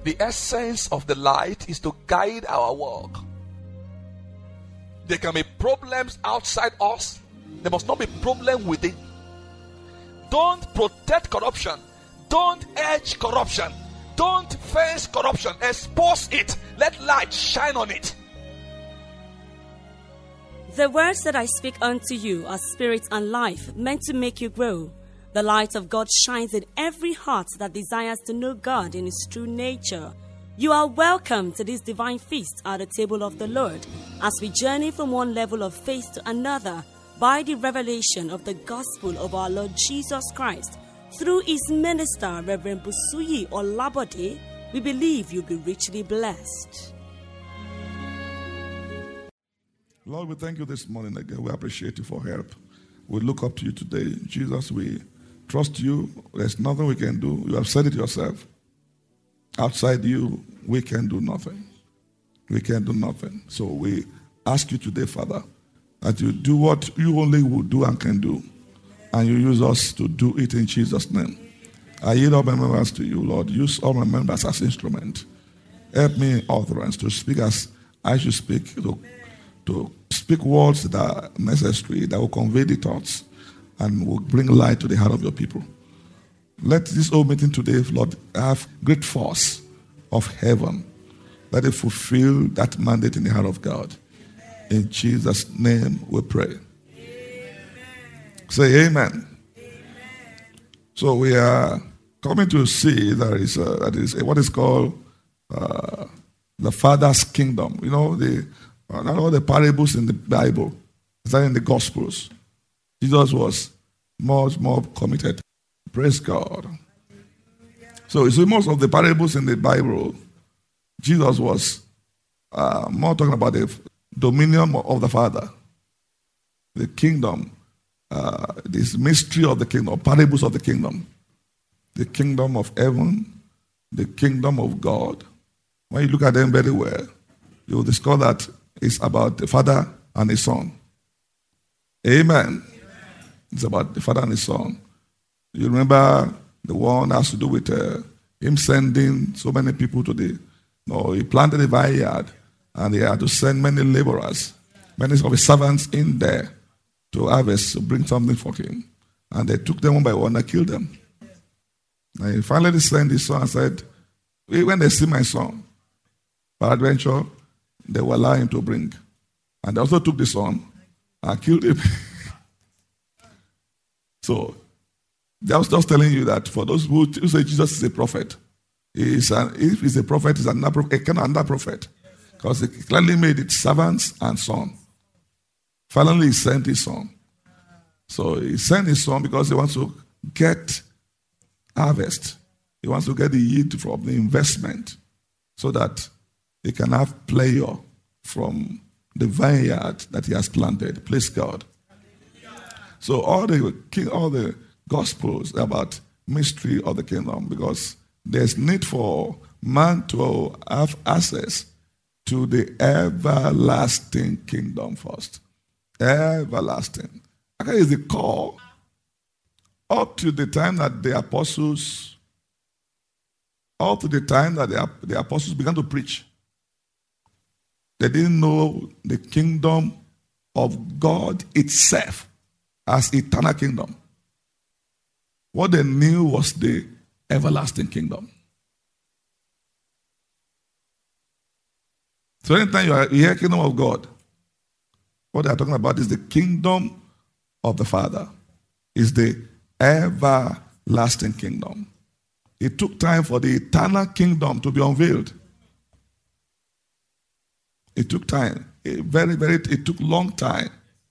The essence of the light is to guide our walk. There can be problems outside us. There must not be problem within. Don't protect corruption. Don't edge corruption. Don't fence corruption. Expose it. Let light shine on it. The words that I speak unto you are spirit and life, meant to make you grow. The light of God shines in every heart that desires to know God in His true nature. You are welcome to this divine feast at the table of the Lord as we journey from one level of faith to another by the revelation of the gospel of our Lord Jesus Christ. Through His minister, Reverend Busuyi Olabode, we believe you'll be richly blessed. Lord, we thank you this morning again. We appreciate you for help. We look up to you today. Jesus, we trust you. There's nothing we can do. You have said it yourself. Outside you, we can do nothing. We can do nothing. So we ask you today, Father, that you do what you only will do and can do. And you use us to do it in Jesus' name. I yield all my members to you, Lord. Use all my members as instrument. Help me in utterance to speak as I should speak, to speak words that are necessary, that will convey the thoughts and will bring light to the heart of your people. Let this whole meeting today, Lord, have great force of heaven. Let it fulfill that mandate in the heart of God. In Jesus' name we pray. Amen. Say amen. Amen. So we are coming to see that is what is called the Father's kingdom. You know, not all the parables in the Bible, that in the Gospels. Jesus was much more committed. Praise God. So you see, most of the parables in the Bible, Jesus was more talking about the dominion of the Father, the kingdom, this mystery of the kingdom, parables of the kingdom of heaven, the kingdom of God. When you look at them very well, you will discover that it's about the Father and His Son. Amen. It's about the Father and His Son. You remember the one that has to do with Him sending so many people to He planted a vineyard and He had to send many laborers, many of His servants in there to harvest, to bring something for Him. And they took them one by one and killed them. And He finally sent His Son and said, when they see my Son, peradventure, they will allow Him to bring. And they also took the Son and killed Him. So, I was just telling you that for those who say Jesus is a prophet, if he's a prophet, he's a kind of another prophet. Because he clearly made it servants and son. Finally, He sent His Son. So He sent His Son because He wants to get harvest. He wants to get the yield from the investment so that He can have pleasure from the vineyard that He has planted. Praise God. So all the Gospels about mystery of the kingdom, because there's need for man to have access to the everlasting kingdom first. Everlasting. That is the call. Up to the time that the apostles began to preach, they didn't know the kingdom of God itself as eternal kingdom. What they knew was the everlasting kingdom. So anytime you hear kingdom of God, what they are talking about is the kingdom of the Father. Is the everlasting kingdom. It took time for the eternal kingdom to be unveiled. It took time. It took long time.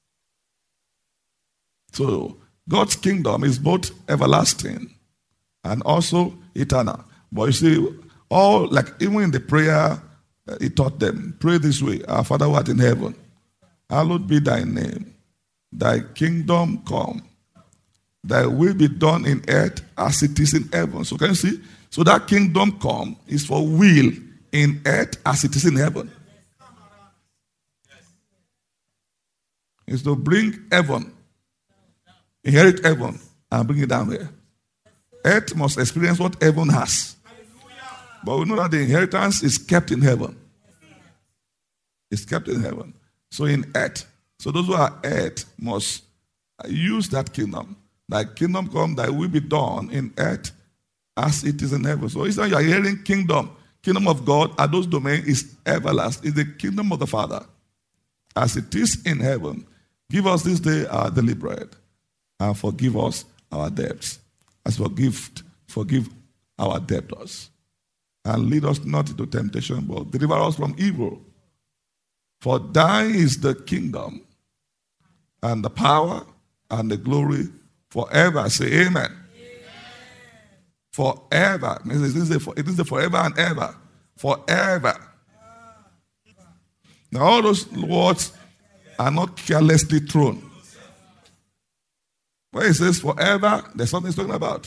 So God's kingdom is both everlasting and also eternal. But you see, even in the prayer, He taught them, pray this way: Our Father who art in heaven, hallowed be thy name. Thy kingdom come. Thy will be done in earth as it is in heaven. So can you see? So that kingdom come is for will in earth as it is in heaven. It's to bring heaven, inherit heaven, and bring it down here. Earth must experience what heaven has. But we know that the inheritance is kept in heaven. It's kept in heaven. So in earth. So those who are earth must use that kingdom. Thy kingdom come, thy will be done in earth as it is in heaven. So it's not you are hearing kingdom. Kingdom of God at those domains is everlasting. It's the kingdom of the Father. As it is in heaven, give us this day our daily bread, and forgive us our debts, as forgive our debtors. And lead us not into temptation, but deliver us from evil. For thine is the kingdom, and the power, and the glory forever. Say amen. Forever. It is the forever and ever. Forever. Now all those words are not carelessly thrown. When it says forever, there's something it's talking about.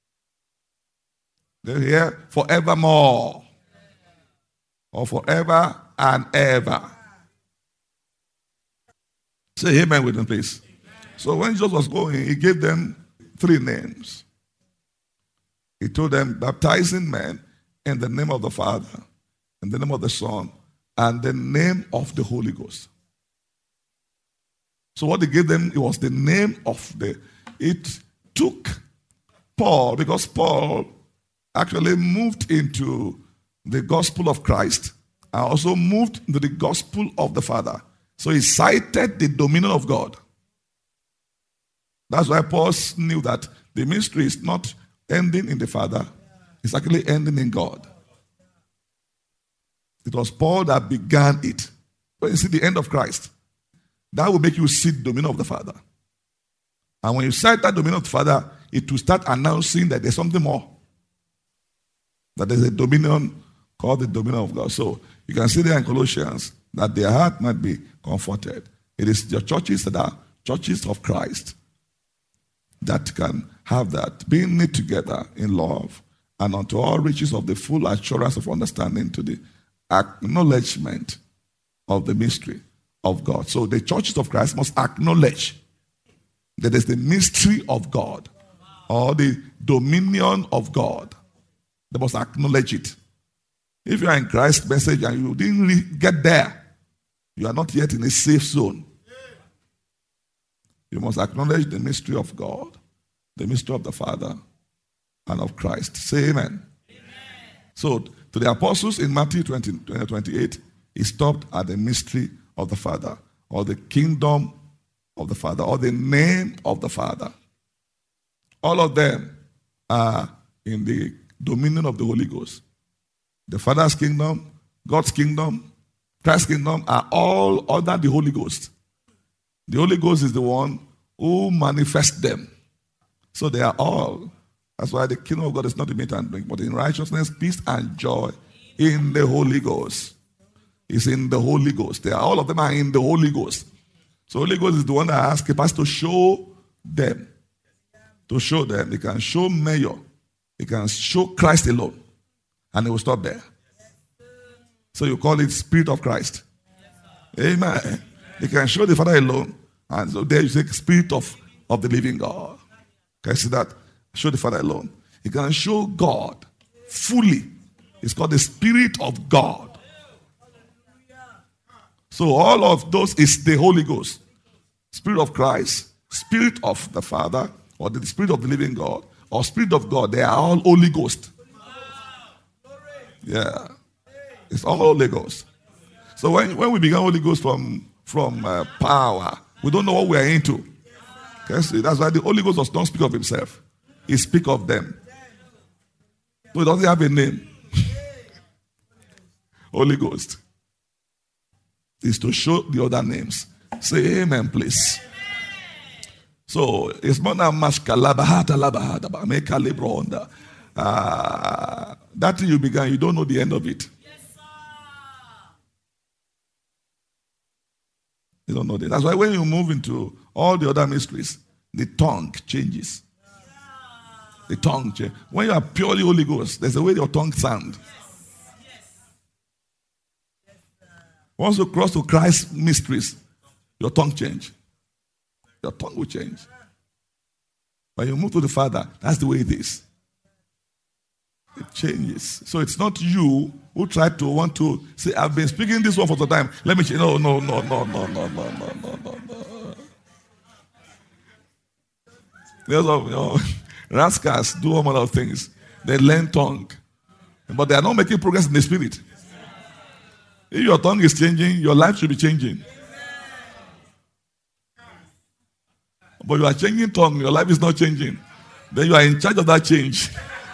They hear forevermore. Or forever and ever. Say amen with them, please. So when Jesus was going, he gave them 3 names. He told them, baptizing men in the name of the Father, in the name of the Son, and the name of the Holy Ghost. So what he gave them, it was the name of it took Paul, because Paul actually moved into the gospel of Christ and also moved into the gospel of the Father. So he cited the dominion of God. That's why Paul knew that the ministry is not ending in the Father, it's actually ending in God. It was Paul that began it. When you see the end of Christ, that will make you see the dominion of the Father. And when you cite that dominion of the Father, it will start announcing that there's something more. That there's a dominion called the dominion of God. So you can see there in Colossians that their heart might be comforted. It is the churches that are churches of Christ that can have that, being knit together in love and unto all riches of the full assurance of understanding to the acknowledgement of the mystery of God. So the churches of Christ must acknowledge that is the mystery of God or the dominion of God. They must acknowledge it. If you are in Christ's message and you didn't really get there, you are not yet in a safe zone. You must acknowledge the mystery of God, the mystery of the Father, and of Christ. Say amen. So, to the apostles in Matthew 28, he stopped at the mystery of the Father, or the kingdom of the Father, or the name of the Father. All of them are in the dominion of the Holy Ghost. The Father's kingdom, God's kingdom, Christ's kingdom are all under the Holy Ghost. The Holy Ghost is the one who manifests them. So they are all. That's why the kingdom of God is not in meat and drink, but in righteousness, peace, and joy in the Holy Ghost. It's in the Holy Ghost. All of them are in the Holy Ghost. So Holy Ghost is the one that has capacity to show them. To show them. They can show Mayor. They can show Christ alone. And they will stop there. So you call it Spirit of Christ. Amen. They can show the Father alone. And so there you say Spirit of the living God. Can you see that? Show the Father alone. He can show God fully. It's called the Spirit of God. So all of those is the Holy Ghost. Spirit of Christ, Spirit of the Father, or the Spirit of the living God, or Spirit of God. They are all Holy Ghost. Yeah. It's all Holy Ghost. So when we began Holy Ghost from power, we don't know what we are into. Okay, see, that's why the Holy Ghost does not speak of himself. He speaks of them. So he doesn't have a name. Holy Ghost is to show the other names. Say amen, please. So it's more than that thing you began, you don't know the end of it. You don't know that. That's why when you move into all the other mysteries, the tongue changes. The tongue changes. When you are purely Holy Ghost, there's a way your tongue sounds. Once you cross to Christ's mysteries, your tongue change. Your tongue will change. When you move to the Father, that's the way it is. It changes. So it's not you who try to want to say, I've been speaking this one for some time. Let me change. No. There's rascals do all manner of things. They learn tongue. But they are not making progress in the spirit. If your tongue is changing, your life should be changing. But you are changing tongue, your life is not changing. Then you are in charge of that change.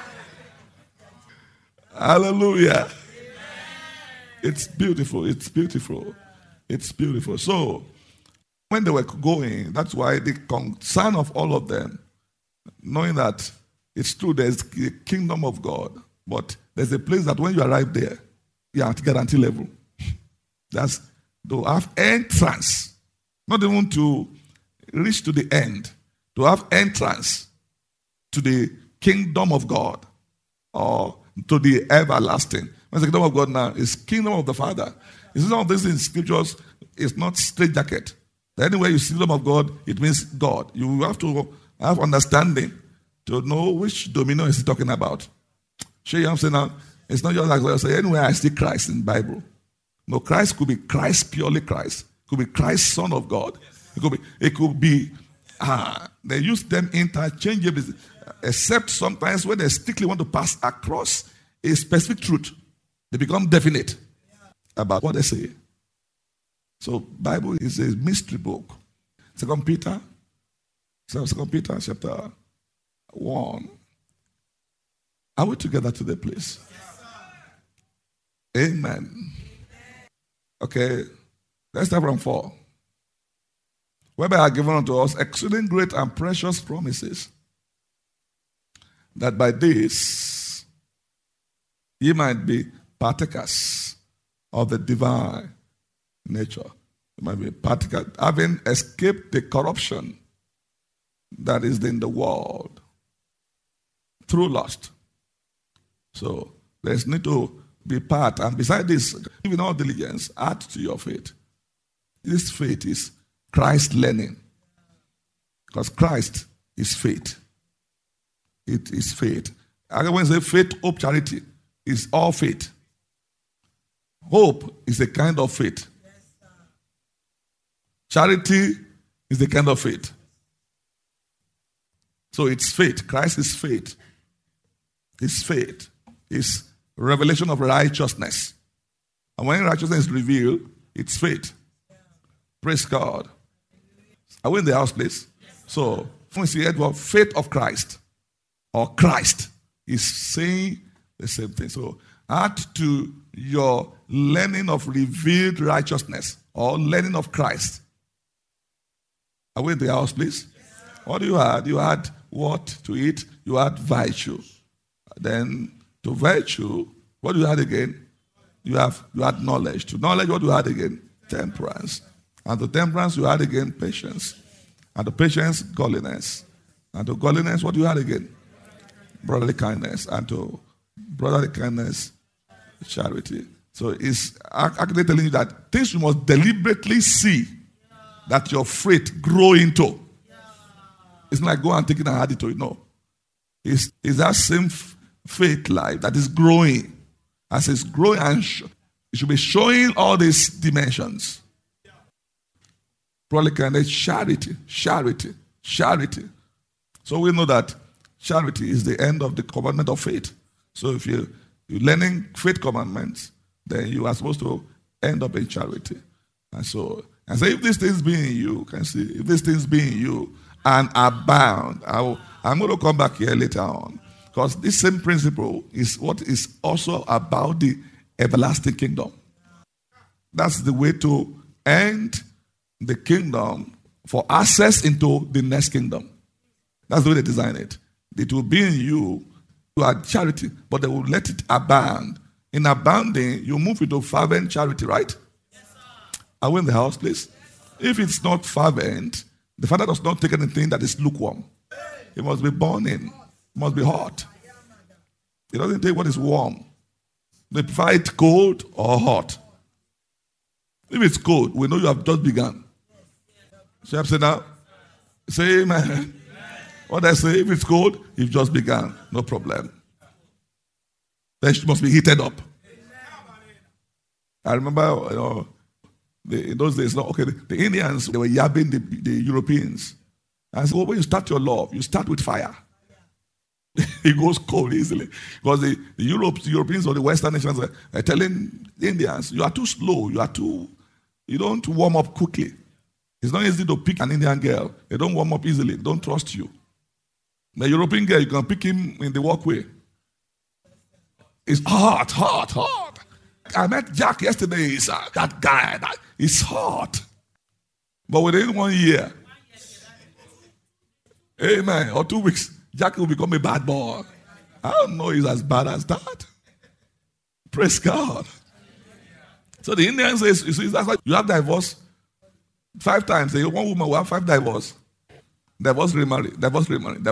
Hallelujah. It's beautiful. It's beautiful. It's beautiful. So, when they were going, that's why the concern of all of them, knowing that it's true, there's the kingdom of God, but there's a place that when you arrive there, you are at guarantee level. That's to have entrance, not even to reach to the end, to have entrance to the kingdom of God or to the everlasting. When the kingdom of God now is kingdom of the Father. It's not this in scriptures, it's not straight jacket. Anywhere you see the kingdom of God, it means God. You have to have understanding to know which dominion is he talking about. Sure, you know what I'm saying now? It's not just like I say, anywhere I see Christ in the Bible. No, Christ could be Christ, purely Christ. It could be Christ, Son of God. It could be they use them interchangeably, except sometimes when they strictly want to pass across a specific truth, they become definite about what they say. So Bible is a mystery book. 2 Peter chapter 1. Are we together to the place? Amen. Okay, let's start from 4. Whereby are given unto us exceeding great and precious promises, that by this ye might be partakers of the divine nature. You might be partakers, having escaped the corruption that is in the world through lust. So there's need to be part, and beside this, giving all diligence, add to your faith. This faith is Christ learning. Because Christ is faith. It is faith. I when I say faith, hope, charity is all faith. Hope is a kind of faith. Charity is a kind of faith. So it's faith. Christ is faith. It's faith. It's revelation of righteousness. And when righteousness is revealed, it's faith. Praise God. Are we in the house, please? So, when we see the word faith of Christ, or Christ, is saying the same thing. So, add to your learning of revealed righteousness, or learning of Christ. Are we in the house, please? What do you add? You add what to eat? You add virtue. Then, to virtue, what do you add again? You add knowledge. To knowledge, what do you add again? Temperance. And to temperance, you add again patience. And to patience, godliness. And to godliness, what do you add again? Brotherly kindness. And to brotherly kindness, charity. So it's actually telling you that things you must deliberately see that your faith grow into. It's not like go and take it and add it to it. No. It's that same faith life that is growing. As it's growing, and it should be showing all these dimensions. Probably kindness, charity. So we know that charity is the end of the commandment of faith. So if you're learning faith commandments, then you are supposed to end up in charity. And so if these things be in you, can see, if these things be in you and abound, I'm going to come back here later on. Because this same principle is what is also about the everlasting kingdom. That's the way to end the kingdom for access into the next kingdom. That's the way they design it. It will be in you. You are charity, but they will let it abound. In abounding, you move into fervent charity, right? Yes, sir. Are we in the house, please? If it's not fervent, the Father does not take anything that is lukewarm. It must be burning. It must be hot. It doesn't take what is warm. They prefer it cold or hot. If it's cold, we know you have just begun. Shall I say now? Say amen. What I say, if it's cold, you've just begun. No problem. then she must be heated up. I remember, in those days, the Indians, they were yabbing the Europeans. I said, well, when you start your love, you start with fire. It goes cold easily. Because the Europeans or the Western nations are telling the Indians, you are too slow, you don't warm up quickly. It's not easy to pick an Indian girl. They don't warm up easily. They don't trust you. The European girl, you can pick him in the walkway. It's hot. I met Jack yesterday. That guy, he's hot. But within 1 year, amen, or 2 weeks, Jack will become a bad boy. I don't know he's as bad as that. Praise God. So the Indian says, you see, that's why you have divorce 5 times. One woman will have 5 divorce. Divorce, remarry. But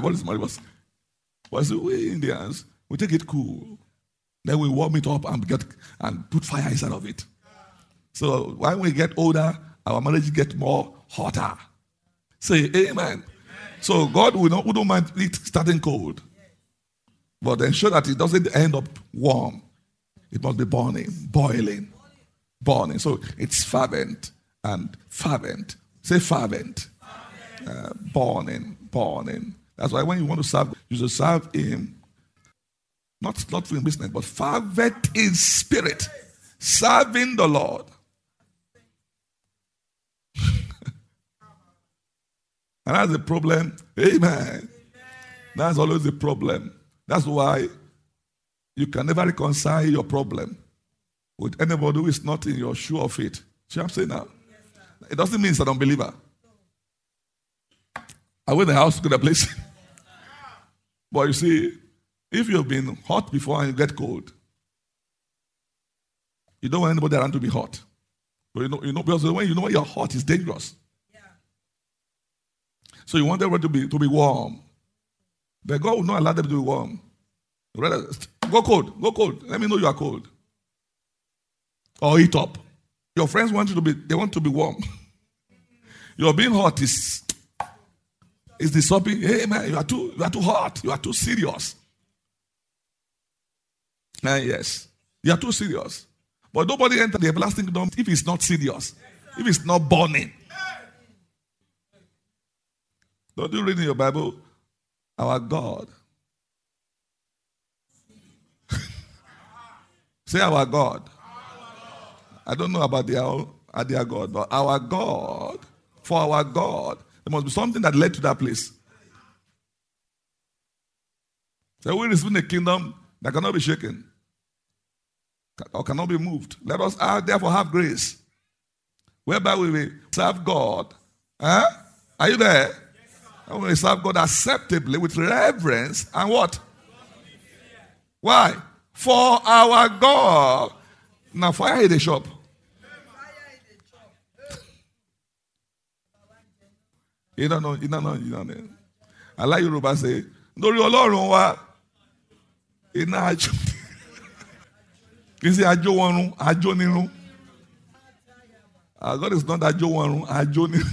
we Indians, we take it cool. Then we warm it up and put fire inside of it. So when we get older, our marriage gets more hotter. Say amen. So God wouldn't mind it starting cold. But ensure that it doesn't end up warm. It must be boiling. So it's fervent and fervent. Say fervent. Burning. That's why when you want to serve, you should serve Him. Not in business, but fervent in spirit. Serving the Lord. And that's the problem. Amen. That's always the problem. That's why you can never reconcile your problem with anybody who is not in your shoe of faith. See what I'm saying now? It doesn't mean it's an unbeliever. I went to the house to the place. But you see, if you've been hot before and you get cold, you don't want anybody around to be hot. But because when you know you're hot, it's dangerous. Yeah. So you want everybody to be warm. But God will not allow them to be warm. Rather, go cold. Let me know you are cold. Or heat up. Your friends want to be warm. You're being hot is disturbing. Hey man, you are too hot. You are too serious. Yes. You are too serious. But nobody enters the everlasting kingdom if it's not serious. If it's not burning. Don't you read in your Bible? Our God. Say our God. I don't know about their God, but our God. For our God. There must be something that led to that place. So we receive a kingdom that cannot be shaken or cannot be moved. Let us therefore have grace, whereby we will serve God. Huh? Are you there? And we will serve God acceptably with reverence and what? Why? For our God. Now fire in the shop. You don't know. I like Yoruba say, Lórí Ọlọ́run wa, iná ajo. Kì í ṣe ajo wọ̀run, ajo nírun. Our God is not ajo wọ̀run, ajo nírun.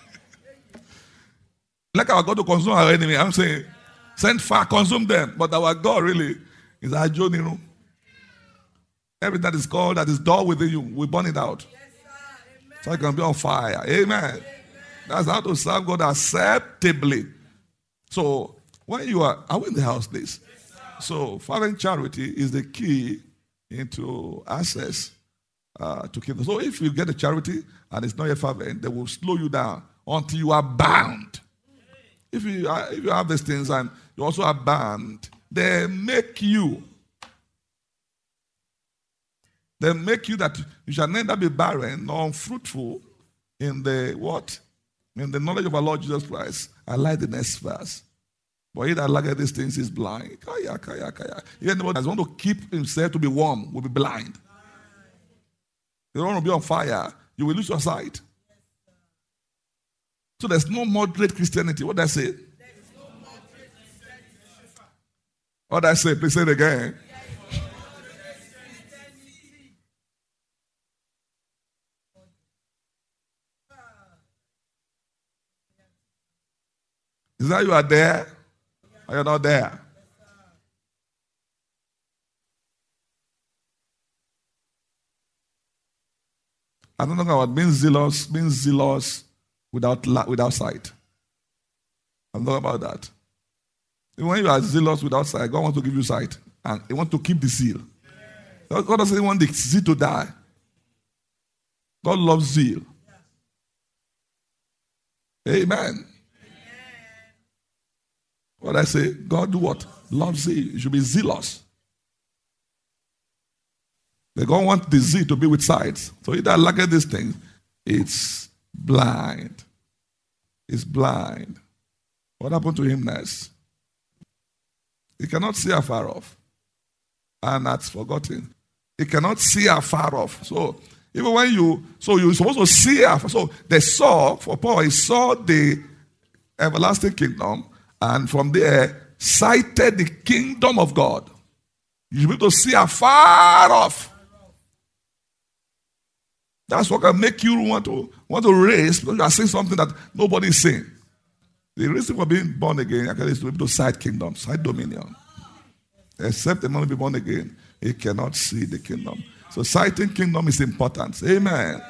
Like our God to consume our enemy, I'm saying, send fire, consume them. But our God really is ajo nírun. Everything that is called, that is dull within you, we burn it out. So it can be on fire. Amen. That's how to serve God acceptably. So, when you are we in the house, please? So, fervent charity is the key into access to kingdom. So, if you get a charity and it's not yet fervent, they will slow you down until you are bound. If you have these things and you also are bound, they make you that you shall neither be barren nor unfruitful in the what? In the knowledge of our Lord Jesus Christ. I like the next verse. But he that lacketh these things is blind. Kaya. Anybody that wants to keep himself to be warm will be blind. You don't want to be on fire, you will lose your sight. So there's no moderate Christianity. What did I say? What did I say? Please say it again. Is that you are there? Or you're not there? I don't know about being zealous without sight. I'm talking about that. When you are zealous without sight, God wants to give you sight. And He wants to keep the zeal. God doesn't want the zeal to die. God loves zeal. Amen. What I say, God do what? Loves zeal. You should be zealous. They don't want the zeal to be with sight. So if I look at these things, it's blind. It's blind. What happened to him next? He cannot see afar off. And that's forgotten. He cannot see afar off. So even when you're supposed to see afar. So they saw, for Paul, he saw the everlasting kingdom, and from there sighted the kingdom of God. You should be able to see afar off. That's what can make you want to race, because you are seeing something that nobody is seeing. The reason for being born again actually is to be able to sight kingdom, sight dominion. Except the man be born again, he cannot see the kingdom. So sighting kingdom is important. Amen.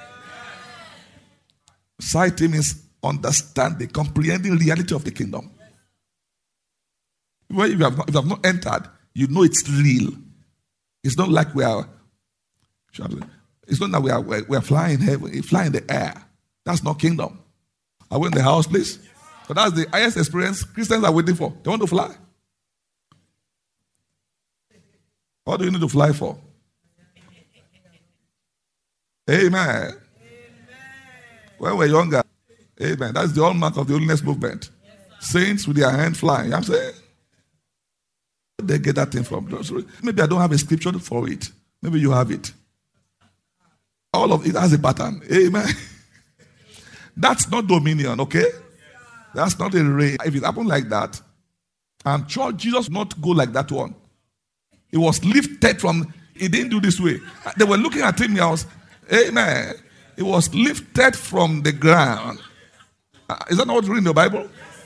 Sighting means understanding, comprehending the reality of the kingdom. When if you have not entered, you know it's real. It's not like we are. It's not that we are flying in heaven, flying in the air. That's not kingdom. Are we in the house, please? So that's the highest experience Christians are waiting for. They want to fly. What do you need to fly for? Amen. When we're younger, amen. That's the hallmark of the holiness movement. Saints with their hand flying. You know what I'm saying? They get that thing from. Maybe I don't have a scripture for it. Maybe you have it. All of it has a pattern. Amen. That's not dominion, okay? That's not a reign. If it happened like that, and church, Jesus not go like that one. He was lifted from, he didn't do this way. They were looking at him, amen. He was lifted from the ground. Is that not what you read in the Bible?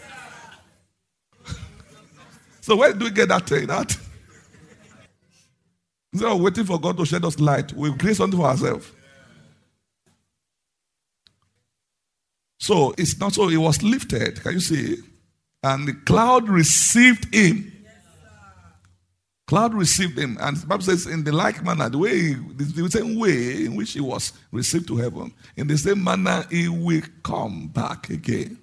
So where do we get that thing? That? Instead of waiting for God to shed us light, we create something for ourselves. So it's not so, he was lifted. Can you see? And the cloud received him. Cloud received him. And the Bible says, in the like manner, the same way in which he was received to heaven, in the same manner he will come back again.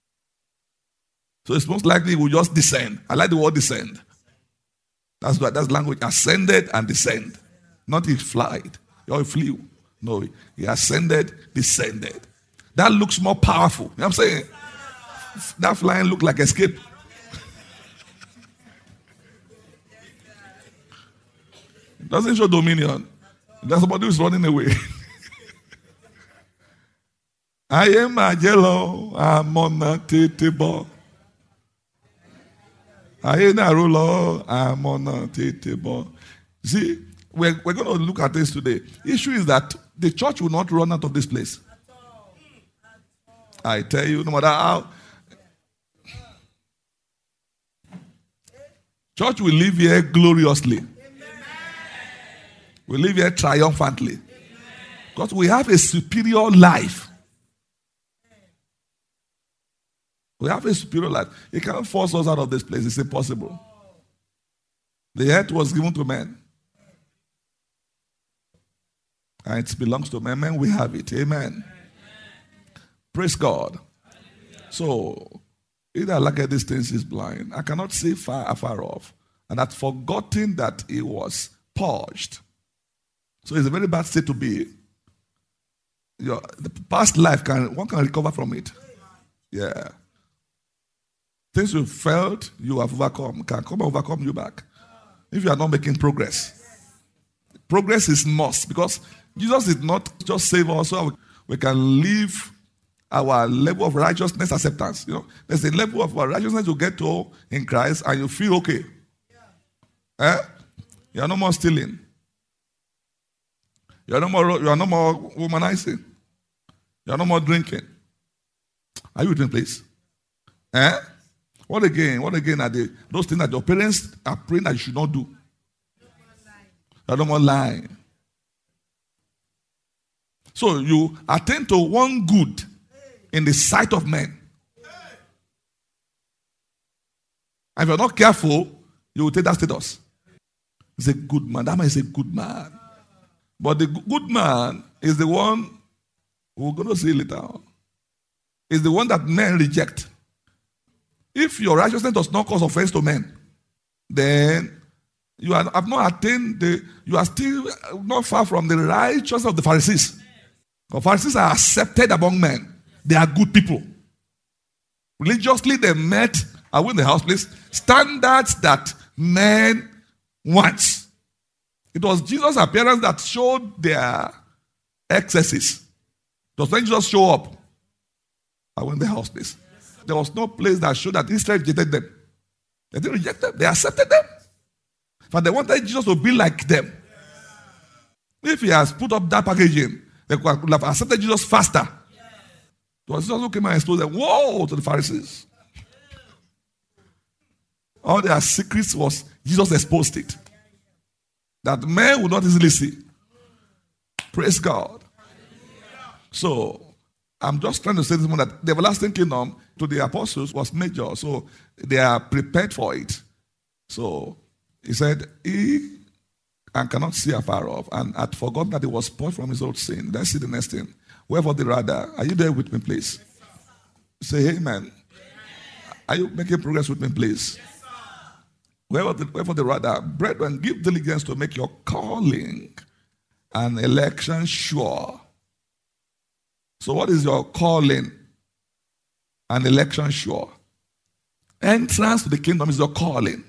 So it's most likely he will just descend. I like the word descend. That's language. Ascended and descend. Not he flied or he flew. No, he ascended, descended. That looks more powerful. You know what I'm saying? That flying looked like escape. It doesn't show dominion. That's somebody who's running away. I am a yellow, I'm on a table. I am a ruler, I'm on a table. See, we're going to look at this today. The issue is that the church will not run out of this place. I tell you, no matter how. Church will live here gloriously. We live here triumphantly. Because we have a superior life. We have a superior life. You cannot force us out of this place. It's impossible. The earth was given to men. And it belongs to men. Men, we have it. Amen. Praise God. So, either look at these things is blind. I cannot see far off. And I've forgotten that he was purged. So it's a very bad state to be. The past life, one can recover from it. Yeah. Things you felt you have overcome can come and overcome you back. If you are not making progress. Progress is must, because Jesus did not just save us so we can live our level of righteousness acceptance. You know, there's a level of righteousness you get to in Christ and you feel okay. You are no more stealing. You are no more womanizing. You are no more drinking. Are you with me, please? What again are those things that your parents are praying that you should not do? You are no more lying. So you attain to one good in the sight of men. And if you're not careful, you will take that status. He's a good man. That man is a good man. But the good man is the one we're going to see later on. Is the one that men reject. If your righteousness does not cause offense to men, then you have not attained you are still not far from the righteousness of the Pharisees. The Pharisees are accepted among men. They are good people. Religiously, they met, I win the house, please, standards that men want. It was Jesus' appearance that showed their excesses. It was when Jesus showed up, I win the house, please. There was no place that showed that Israel rejected them. They didn't reject them. They accepted them. But they wanted Jesus to be like them. If he has put up that packaging, they could have accepted Jesus faster. It was Jesus who came and exposed them. Whoa, to the Pharisees. All their secrets was Jesus exposed it. That men would not easily see. Praise God. So, I'm just trying to say this morning that the everlasting kingdom to the apostles was major. So, they are prepared for it. So, he said, he and cannot see afar off, and had forgotten that he was purged from his old sin. Let's see the next thing. Wherefore the rather, are you there with me, please? Say amen. Are you making progress with me, please? Wherefore the rather, brethren, give diligence to make your calling and election sure. So what is your calling and election sure? Entrance to the kingdom is your calling.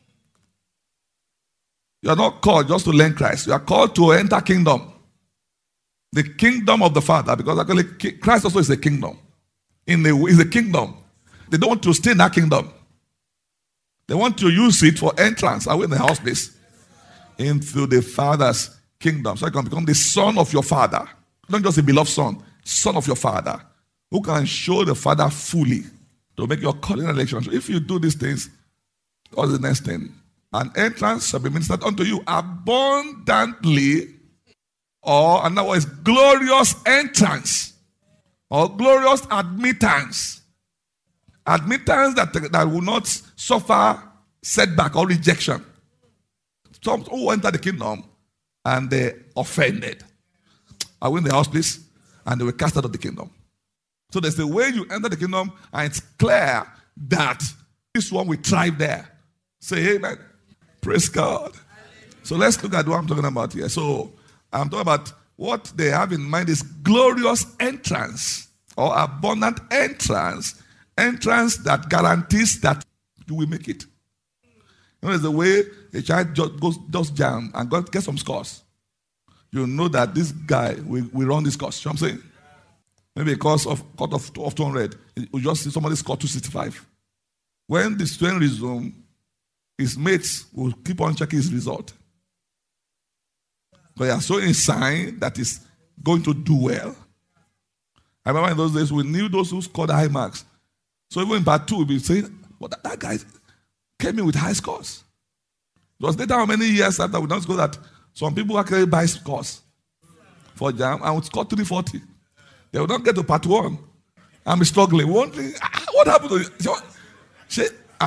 You are not called just to learn Christ. You are called to enter kingdom. The kingdom of the Father. Because actually Christ also is a kingdom. Is a kingdom. They don't want to stay in that kingdom. They want to use it for entrance. Are we in the house, please? Into the Father's kingdom. So you can become the son of your Father. Not just a beloved son. Son of your Father. Who can show the Father fully. To make your calling and election. So if you do these things, what's the next thing? An entrance shall be ministered unto you abundantly, or another is glorious entrance, or glorious admittance. Admittance that will not suffer setback or rejection. Some who enter the kingdom and they offended. Are we in the house, please? And they were cast out of the kingdom. So there's a way you enter the kingdom, and it's clear that this one will thrive there. Say amen. Praise God. So let's look at what I'm talking about here. So I'm talking about what they have in mind is glorious entrance or abundant entrance. Entrance that guarantees that you will make it. You know, there's a way a child just jam and get some scores. You know that this guy will run this course. You know what I'm saying? Maybe a course of 200. You just see somebody score 265. When the student resume, his mates will keep on checking his result. But they are showing a sign that is going to do well. I remember in those days we knew those who scored high marks. So even in part 2, we'll be saying, well, that guy came in with high scores. It was later how many years after we don't score that some people actually buy scores for JAMB and would score 340. They will not get to part 1. I'm struggling. Wondering, what happened to you?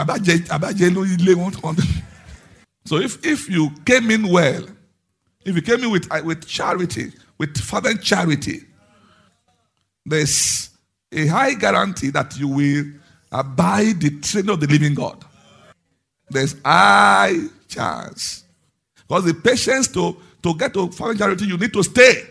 So if you came in well, if you came in with charity, with fervent charity, there's a high guarantee that you will abide the training of the living God. There's high chance. Because the patience to get to fervent charity, you need to stay.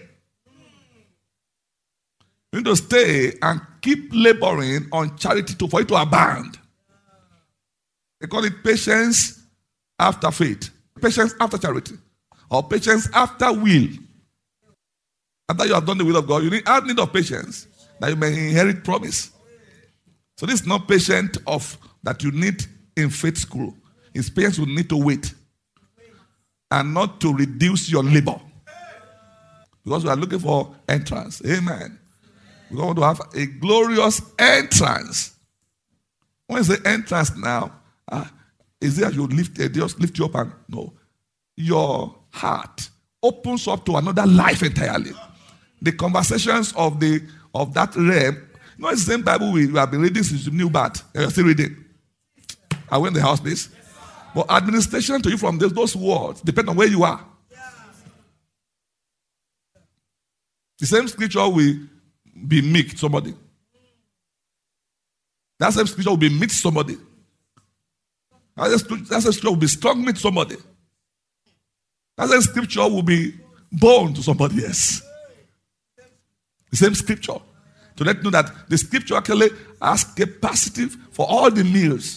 You need to stay and keep laboring on charity for it to abound. They call it patience after faith. Patience after charity. Or patience after will. After you have done the will of God, you need of patience that you may inherit promise. So this is not patience that you need in faith school. It's patience you need to wait. And not to reduce your labor. Because we are looking for entrance. Amen. We want to have a glorious entrance. When you say entrance now, is it that you just lift you up and no. Your heart opens up to another life entirely. the conversations of that realm. You know, it's the same Bible we have been reading since you knew that. You're still reading. I went in the house, please. But administration to you from those words depend on where you are. The same scripture will be meek to somebody. That same scripture will be meek to somebody. That same scripture will be strong meek to somebody. That same scripture will be bone to somebody else. The same scripture. To let you know that the scripture actually has capacity for all the meals.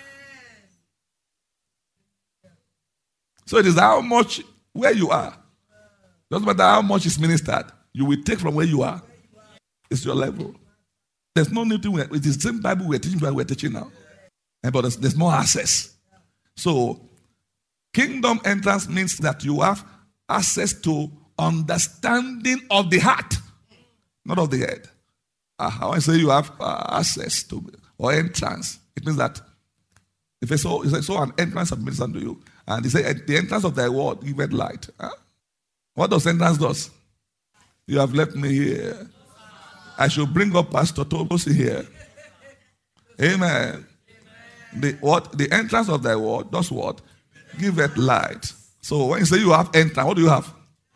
So it is how much where you are. Doesn't matter how much is ministered. You will take from where you are. It's your level. There's no new thing. It is the same Bible we're teaching now. But there's more access. So, kingdom entrance means that you have access to understanding of the heart, not of the head. How I say you have access to or entrance, it means that if I saw an entrance of minister to you, and he said the entrance of thy word giveth light. Huh? What does entrance does? You have left me here. I should bring up Pastor Thomas here. Amen. The entrance of thy word does what? Giveth light. So when you say you have entrance, what do you have?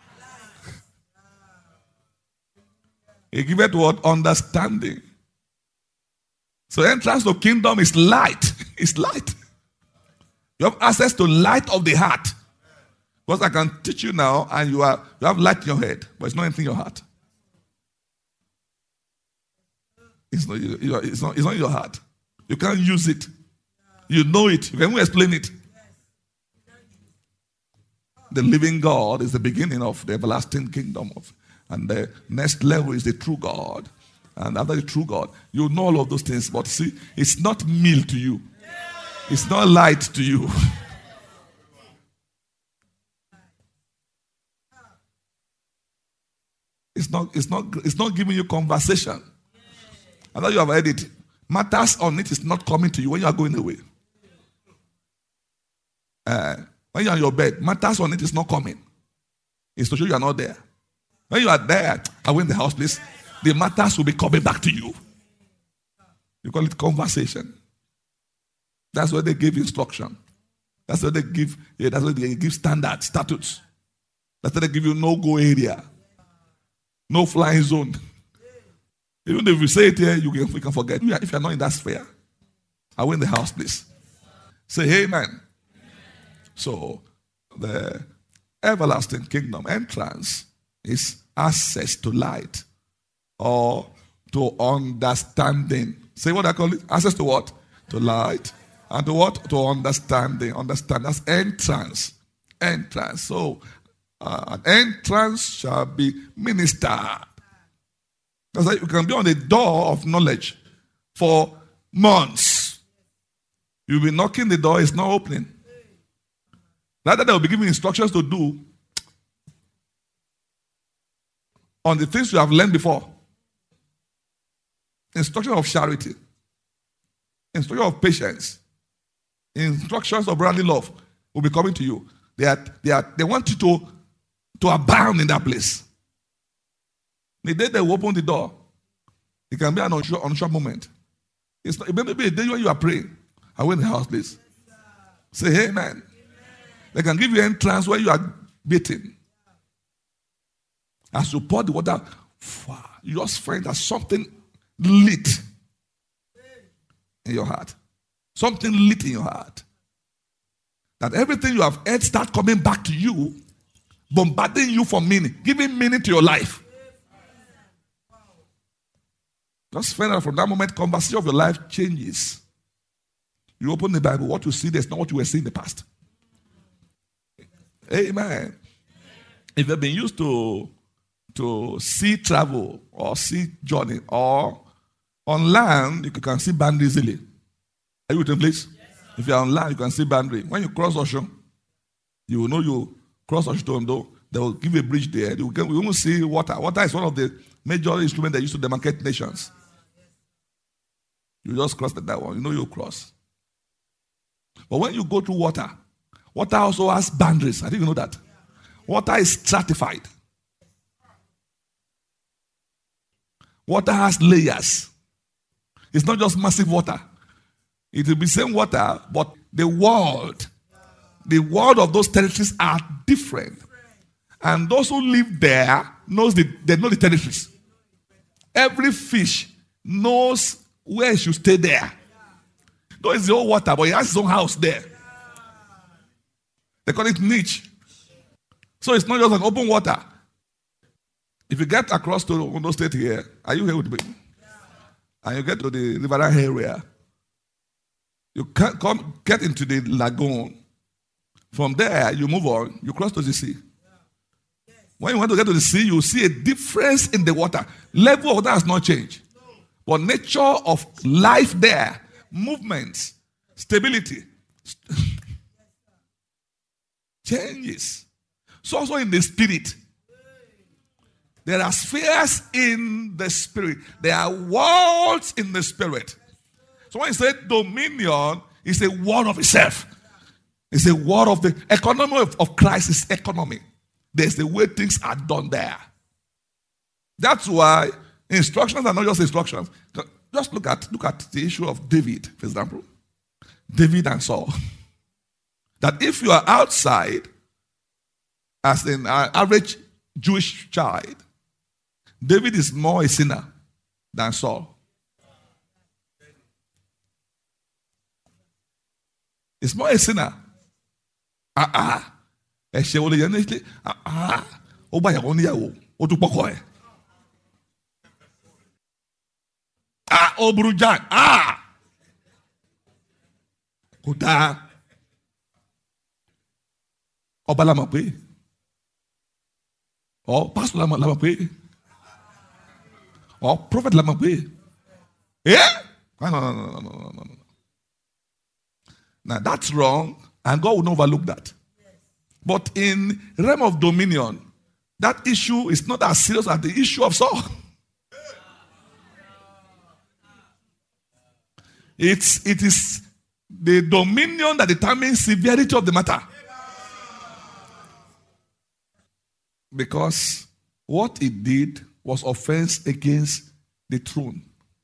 It giveth what? Understanding. So entrance to kingdom is light. It's light. You have access to light of the heart. Because I can teach you now and you have light in your head, but it's not anything in your heart. It's not in your heart. You can't use it. You know it. You can even explain it. The living God is the beginning of the everlasting kingdom. And the next level is the true God. And after the true God, you know all of those things. But see, it's not meal to you. It's not light to you. It's not giving you conversation. I know you have heard it. Matters on it is not coming to you when you are going away. When you are on your bed, matters on it is not coming. It's to show you are not there. When you are there, I went in the house, please. The matters will be coming back to you. You call it conversation. That's where they give instruction. That's where they give. That's where they give standards, statutes. That's where they give you no-go area, no flying zone. Even if you say it here, you can forget. If you're not in that sphere, I went in the house, please. Say amen. So, the everlasting kingdom entrance is access to light or to understanding. Say what I call it? Access to what? To light. And to what? To understanding. Understand. That's entrance. Entrance. So, an entrance shall be ministered. That's like you can be on the door of knowledge for months. You'll be knocking the door, it's not opening. Rather, they'll be giving instructions to do on the things you have learned before. Instruction of charity. Instruction of patience. Instructions of brotherly love will be coming to you. They want you to abound in that place. The day they open the door, it can be an unsure moment. It may be a day when you are praying. I went in the house, please. Say, hey, man. They can give you entrance where you are beating. As you pour the water, you just find that something lit in your heart. Something lit in your heart. That everything you have heard start coming back to you, bombarding you for meaning, giving meaning to your life. Just find out from that moment, conversation of your life changes. You open the Bible, what you see there is not what you were seeing in the past. Amen. If you've been used to sea travel or sea journey or on land, you can see boundaries easily. Are you with me, please? Yes, if you're on land, you can see boundary. When you cross ocean, you will know you cross ocean to Ondo. They will give you a bridge there. We won't see water. Water is one of the major instruments they use to demarcate nations. You just cross that one. You know you cross. But when you go through water, water also has boundaries. I think you know that. Water is stratified. Water has layers. It's not just massive water. It will be same water, but the world of those territories are different. And those who live there they know the territories. Every fish knows where it should stay there. Though it's the old water, but he has his own house there. They call it niche. So it's not just like open water. If you get across to Ondo State here, are you here with me? And you get to the riverine area, you can't get into the lagoon. From there, you move on, you cross to the sea. When you want to get to the sea, you see a difference in the water. Level of water has not changed. But nature of life there, movements, stability, changes. So also in the spirit. There are spheres in the spirit. There are worlds in the spirit. So when you say dominion, it's a word of itself. It's a word of the economy of Christ is economy. There's the way things are done there. That's why instructions are not just instructions. Just look at the issue of David, for example. David and Saul. That if you are outside as an average Jewish child, David is more a sinner than Saul. He's more a sinner. Ẹ̀ṣẹ̀ wo lè yẹn ní ó bá yàwó níyàwó ó tún pọ́kọ ẹ̀. Ó burú jà kò dáa. Ọba la mọ̀ pé pásítọ̀ la mọ̀ pé prophet la mọ̀ pé no. Now that's wrong, and God will not overlook that. But in realm of dominion, that issue is not as serious as the issue of Saul. It is the dominion that determines severity of the matter. Because what he did was offense against the throne.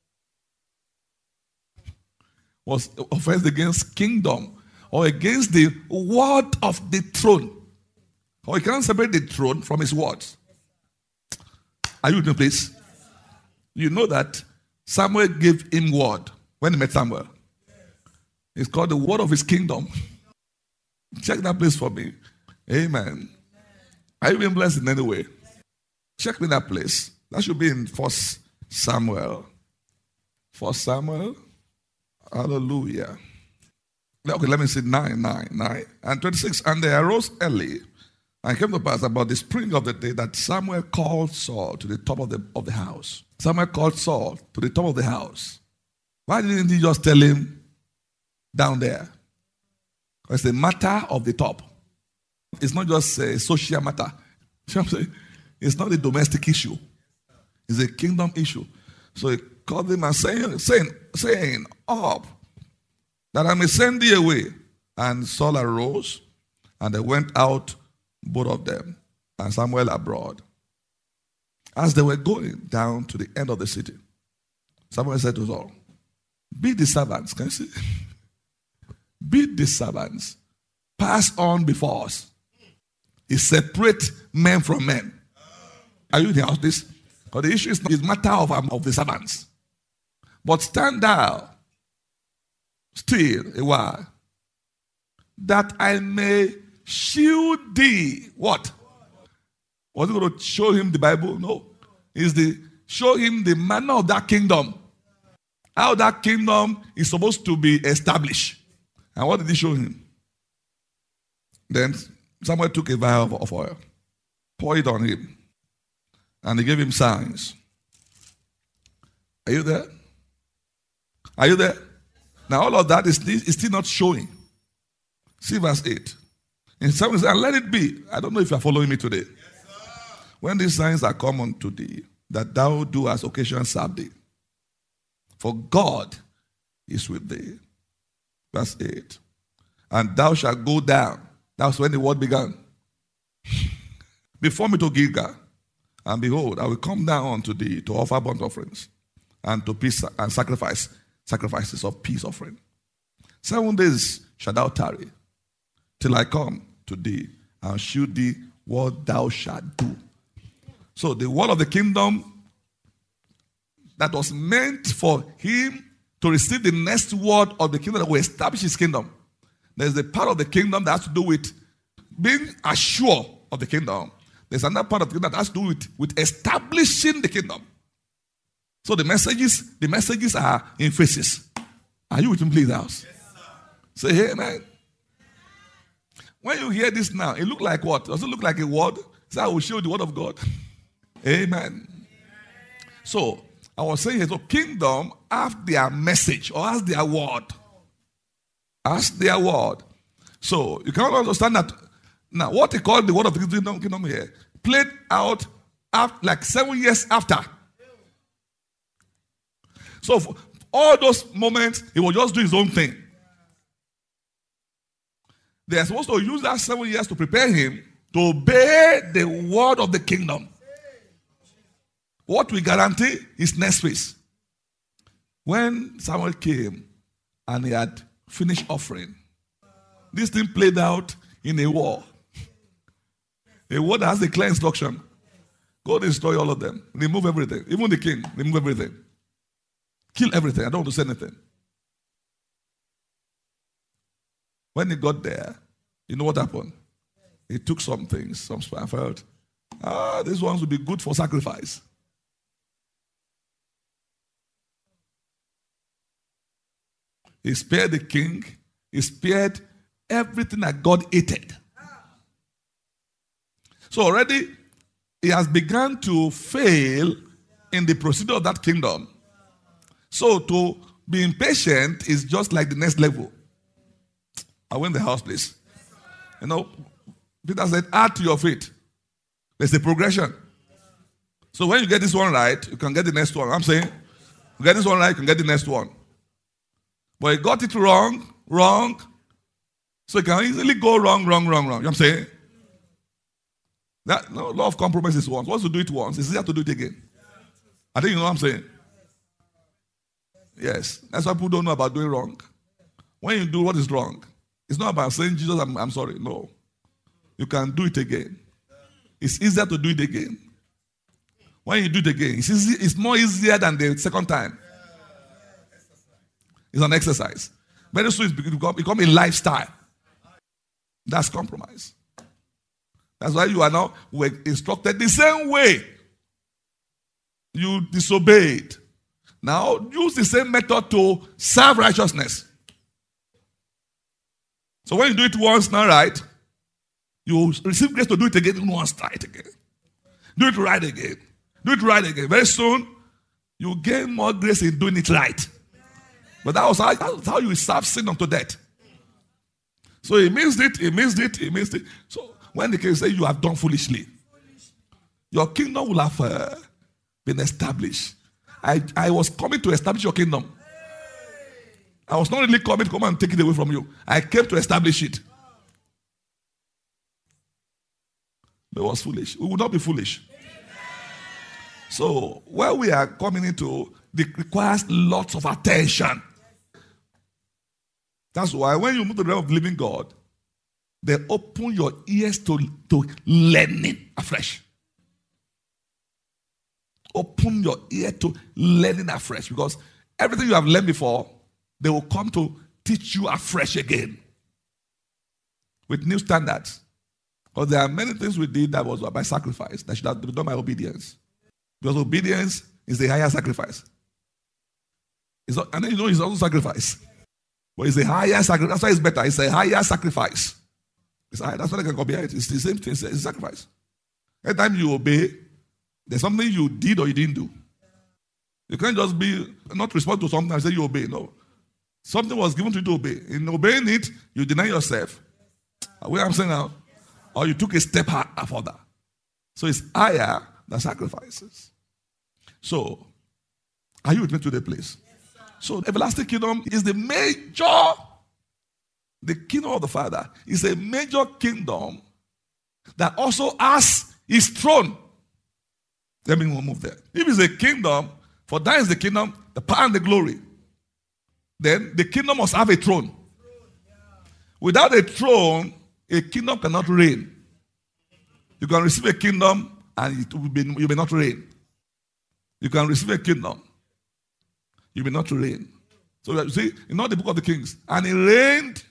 Was offense against kingdom or against the word of the throne. Or you cannot separate the throne from his words. Are you in the place? You know that Samuel gave him word when he met Samuel. It's called the word of his kingdom. Check that place for me. Amen. Are you being blessed in any way? Check me that place. That should be in 1 Samuel. 1 Samuel. Hallelujah. Okay, let me see 9 and 26. And they arose early and came to pass about the spring of the day that Samuel called Saul to the top of the house. Samuel called Saul to the top of the house. Why didn't he just tell him down there? It's a matter of the top. It's not just a social matter. You know what I'm saying? It's not a domestic issue. It's a kingdom issue. So he called him and saying, up, that I may send thee away. And Saul arose, and they went out, both of them, and Samuel abroad. As they were going down to the end of the city, Samuel said to Saul, be the servants. Can you see? Be the servants. Pass on before us. He separate men from men. Are you in the house this? Because the issue is not a matter of the servants. But stand thou still a while, that I may shield thee. What? Was it going to show him the Bible? No. It's show him the manner of that kingdom. How that kingdom is supposed to be established. And what did he show him? Then Samuel took a vial of oil, poured it on him, and he gave him signs. Are you there? Are you there? Now all of that is still not showing. See verse 8. And Samuel said, and let it be. I don't know if you are following me today. When these signs are come unto thee, that thou do as occasion serve thee. For God is with thee. Verse 8. And thou shalt go down. That's when the word began. Before me to Gilgal. And behold, I will come down unto thee to offer burnt offerings and to peace and sacrifices of peace offering. 7 days shalt thou tarry till I come to thee and shew thee what thou shalt do. So the word of the kingdom that was meant for him to receive the next word of the kingdom that will establish his kingdom. There's the part of the kingdom that has to do with being assured of the kingdom. There's another part of the kingdom that has to do with establishing the kingdom. So the messages are in phases. Are you with me, please, house? Yes, say, hey, man. When you hear this now, it look like what? Does it look like a word? So I will show you the word of God. Amen. So I was saying here, so kingdom have their message or has their word. Has their word. So you cannot understand that. Now, what they call the word of the kingdom here played out after, like 7 years after. So for all those moments, he will just do his own thing. They are supposed to use that 7 years to prepare him to obey the word of the kingdom. What we guarantee is next phase. When Samuel came and he had finished offering, this thing played out in a war. A war that has a clear instruction. Go destroy all of them. Remove everything. Even the king, remove everything. Kill everything. I don't want to say anything. When he got there, you know what happened? He took some things. Some I felt, these ones would be good for sacrifice. He spared the king. He spared everything that God hated. So already, he has begun to fail in the procedure of that kingdom. So to be impatient is just like the next level. I went in the house, please. You know, Peter said, add to your faith. There's a progression. So when you get this one right, you can get the next one. I'm saying, you get this one right, you can get the next one. But you got it wrong. So you can easily go wrong. You know what I'm saying? That law of compromise is once. Once you do it once, it's easier to do it again. I think you know what I'm saying. Yes. That's why people don't know about doing wrong. When you do what is wrong, it's not about saying, Jesus, I'm sorry. No. You can do it again. It's easier to do it again. When you do it again, it's more easier than the second time. It's an exercise. Very soon it's become a lifestyle. That's compromise. That's why you are now instructed the same way. You disobeyed. Now use the same method to serve righteousness. So when you do it once, not right, you receive grace to do it again once, try it again. Do it right again. Do it right again. Very soon, you gain more grace in doing it right. But that's how you serve sin unto death. So he missed it. So when the king say you have done foolishly, your kingdom will have been established. I was coming to establish your kingdom. I was not really coming to come and take it away from you. I came to establish it. But it was foolish. We will not be foolish. So where we are coming into, it requires lots of attention. That's why when you move to the realm of living God, they open your ears to learning afresh. Open your ear to learning afresh, because everything you have learned before, they will come to teach you afresh again with new standards. Because there are many things we did that was by sacrifice that should have been done by obedience. Because obedience is the higher sacrifice. And then it's also sacrifice. But it's a higher sacrifice. That's why it's better. It's a higher sacrifice. That's what I can compare it. It's the same thing. It's a sacrifice. Every time you obey, there's something you did or you didn't do. You can't just not respond to something and say you obey. No. Something was given to you to obey. In obeying it, you deny yourself. What I'm saying now? Or you took a step further. So it's higher than sacrifices. So, are you with me today, please? So, the everlasting kingdom is the kingdom of the Father is a major kingdom that also has his throne. Let me move there. If it's a kingdom, for that is the kingdom, the power and the glory, then the kingdom must have a throne. Without a throne, a kingdom cannot reign. You can receive a kingdom and you may not reign. You can receive a kingdom, you may not reign. So you see, in all the book of the Kings, and he reigned,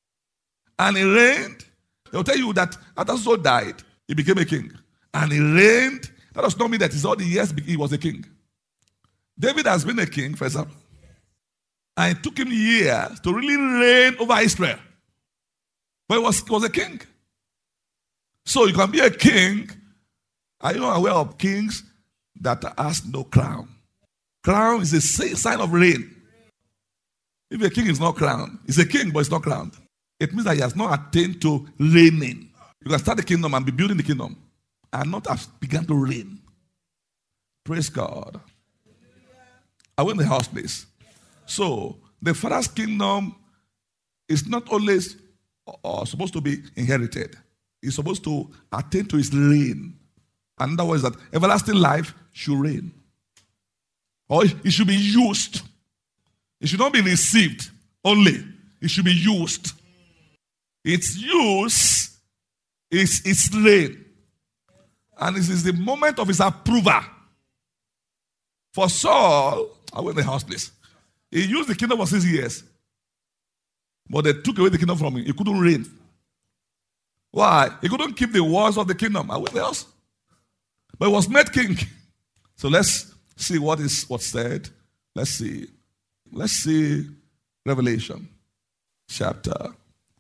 they'll tell you that after Saul died, he became a king. And he reigned. That does not mean that it's all the years he was a king. David has been a king, for example. And it took him years to really reign over Israel. But he was a king. So you can be a king. Are you aware of kings that has no crown? Crown is a sign of reign. If a king is not crowned, he's a king, but he's not crowned. It means that he has not attained to reigning. You can start the kingdom and be building the kingdom and not have begun to reign. Praise God. I went in the house place. So the Father's kingdom is not only supposed to be inherited. It's supposed to attain to his reign. And that was that everlasting life should reign. Or it should be used. It should not be received only. It should be used. Its use is its reign. And this is the moment of his approval. For Saul, I went in the house place. He used the kingdom for 6 years. But they took away the kingdom from him. He couldn't reign. Why? He couldn't keep the walls of the kingdom. I went in the house. But he was made king. So let's see what's said. Let's see Revelation chapter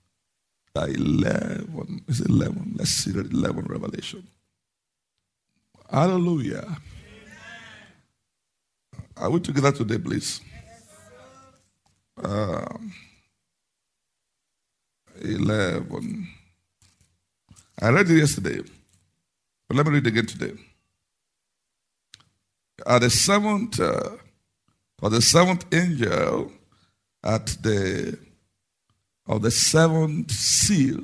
11. Is it 11? Let's see 11 Revelation. Hallelujah. Are we together today, please? 11. I read it yesterday, but let me read it again today. At the seventh angel of the seventh seal.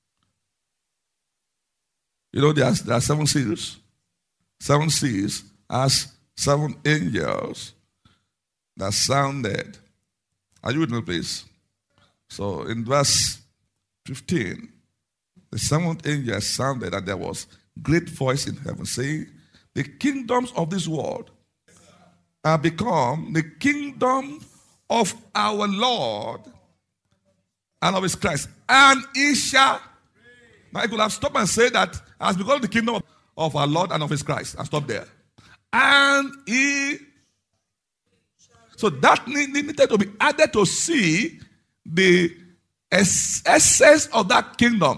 You know, there are 7 seals. 7 seals as 7 angels that sounded. Are you with me, please? So in verse 15, the 7th angel sounded, and there was great voice in heaven saying, the kingdoms of this world are become the kingdom of our Lord and of his Christ. And he shall. Now I could have stopped and said that has become the kingdom of our Lord and of his Christ. And stop there. And he. So that needed to be added to see the essence of that kingdom.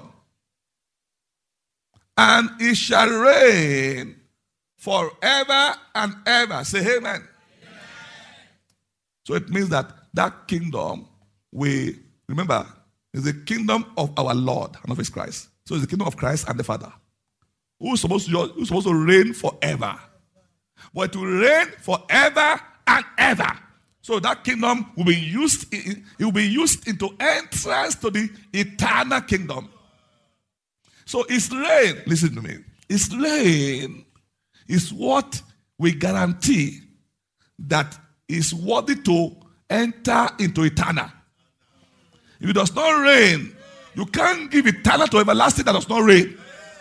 And he shall reign forever and ever. Say amen. Amen. So it means that kingdom, we remember, is the kingdom of our Lord and of his Christ. So it's the kingdom of Christ and the Father. Who's supposed to reign forever. But to reign forever and ever. So that kingdom will be used. It will be used into entrance to the eternal kingdom. So his reign, listen to me. His reign is what we guarantee that is worthy to enter into eternal. If it does not reign, you can't give eternal to everlasting that does not reign.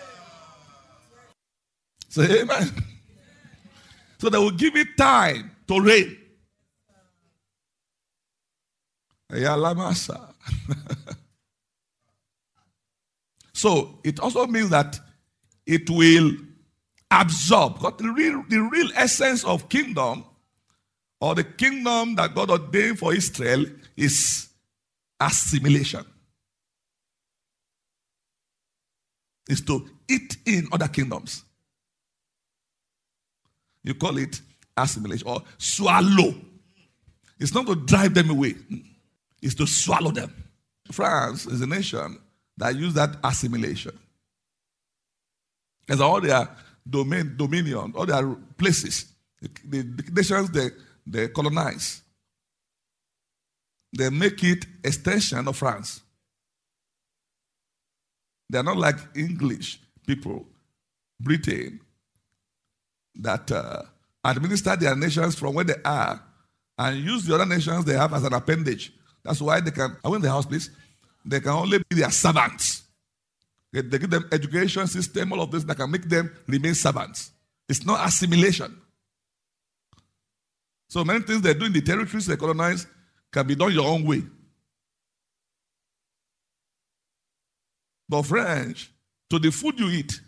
Say amen. So they will give it time to reign. So it also means that it will absorb. Because the real essence of kingdom, or the kingdom that God ordained for Israel, is assimilation. Is to eat in other kingdoms. You call it assimilation or swallow. It's not to drive them away. It's to swallow them. France is a nation that use that assimilation. As all their dominion, all their places, the nations they colonize, they make it extension of France. They are not like English people, Britain. that administer their nations from where they are and use the other nations they have as an appendage. That's why they can, I went to the house, please. They can only be their servants. They give them education system, all of this that can make them remain servants. It's not assimilation. So many things they do in the territories they colonize can be done your own way. But French, to the food you eat,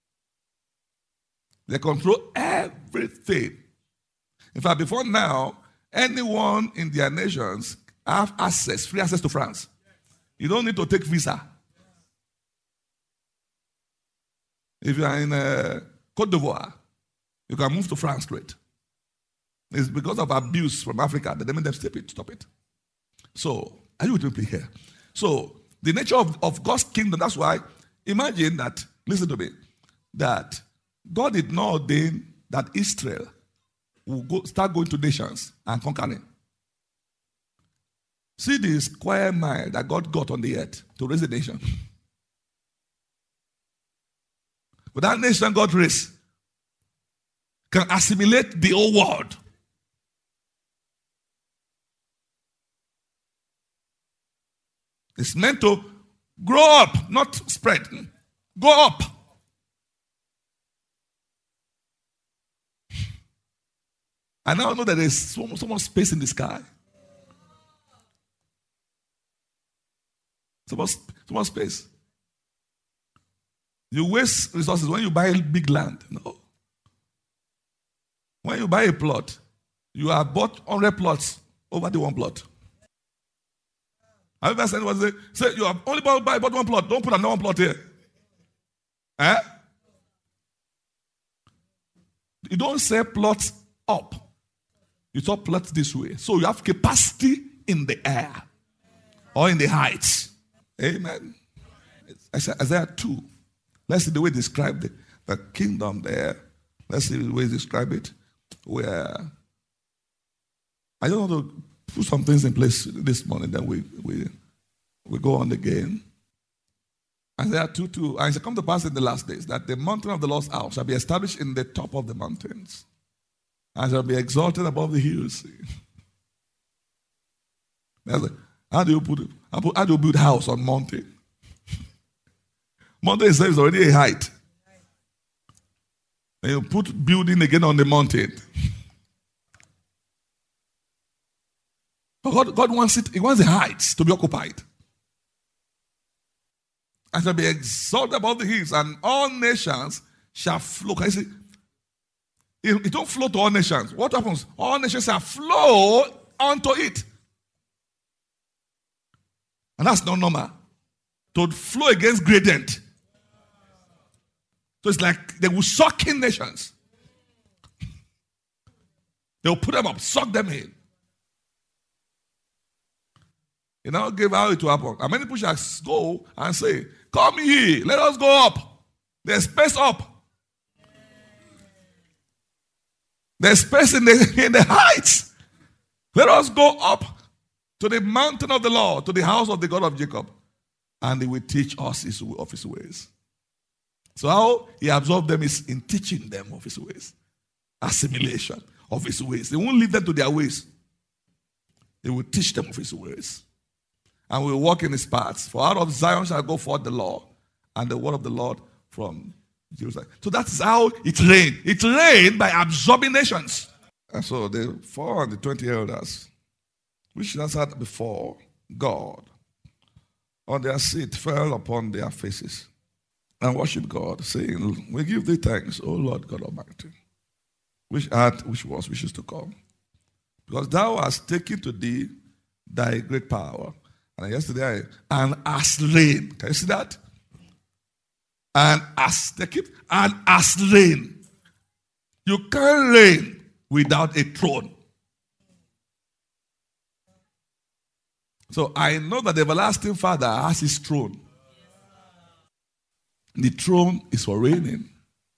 they control everything. In fact, before now, anyone in their nations have access, free access to France. You don't need to take visa. If you are in Côte d'Ivoire, you can move to France straight. It's because of abuse from Africa that they made them stop it. So, are you with me here? So, the nature of God's kingdom, that's why, imagine that, listen to me, that God did not ordain that Israel will start going to nations and conquering. See the square mile that God got on the earth to raise a nation. But that nation God raised can assimilate the whole world. It's meant to grow up, not spread. Go up. I now know that there's so much space in the sky. So much space. You waste resources when you buy big land. No. When you buy a plot, you have bought 100 plots over the one plot. Have you ever said anyone say you have only bought one plot, don't put another one plot here. Eh? You don't say plots up. You talk plots this way. So you have capacity in the air or in the heights. Amen. Isaiah 2. Let's see the way he described the kingdom there. Let's see the way he described it. Where I don't want to put some things in place this morning, then we go on again. Isaiah 2:2. And it shall come to pass in the last days that the mountain of the Lord's house shall be established in the top of the mountains and shall be exalted above the hills. How do you build a house on mountain? Mountain itself is already a height. And you put building again on the mountain. But God wants it, He wants the heights to be occupied. And shall be exalted above the hills, and all nations shall flow. Can you see? It don't flow to all nations. What happens? All nations shall flow onto it. And that's not normal. To flow against gradient. So it's like they will suck in nations. They will put them up, suck them in. You now give how it to happen. And many people shall go and say, come here, let us go up. There's space up. There's space in the heights. Let us go up to the mountain of the Lord, to the house of the God of Jacob. And He will teach us His ways. So how He absorbed them is in teaching them of His ways. Assimilation of His ways. He won't lead them to their ways. He will teach them of His ways. And we will walk in His paths. For out of Zion shall go forth the law, and the word of the Lord from Jerusalem. So that's how it reigned. It reigned by absorbing nations. And so the 4 and the 20 elders, which answered before God, on their seat fell upon their faces and worshiped God, saying, we give thee thanks, O Lord God Almighty, which art, which was, which is to come. Because thou hast taken to thee thy great power. And yesterday, and as reigned. Can you see that? And as reign. You can't reign without a throne. So I know that the everlasting Father has His throne. The throne is for reigning.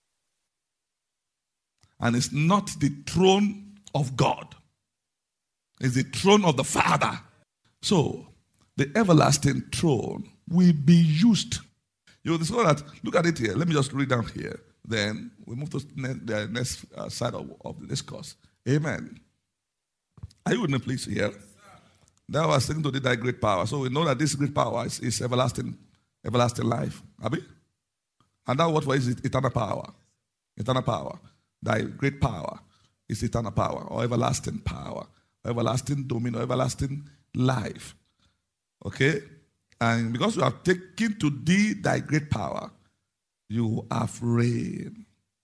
And it's not the throne of God. It's the throne of the Father. So the everlasting throne will be used. You will discover that, look at it here. Let me just read down here. then we move to the next side of the discourse. Amen. Are you with me, please, here? That was saying to that great power. So we know that this great power is everlasting life. Abi? And that what is it? Eternal power. Eternal power. Thy great power is eternal power, or everlasting power, or everlasting dominion, or everlasting life. Okay? And because you have taken to thee thy great power, you have reigned.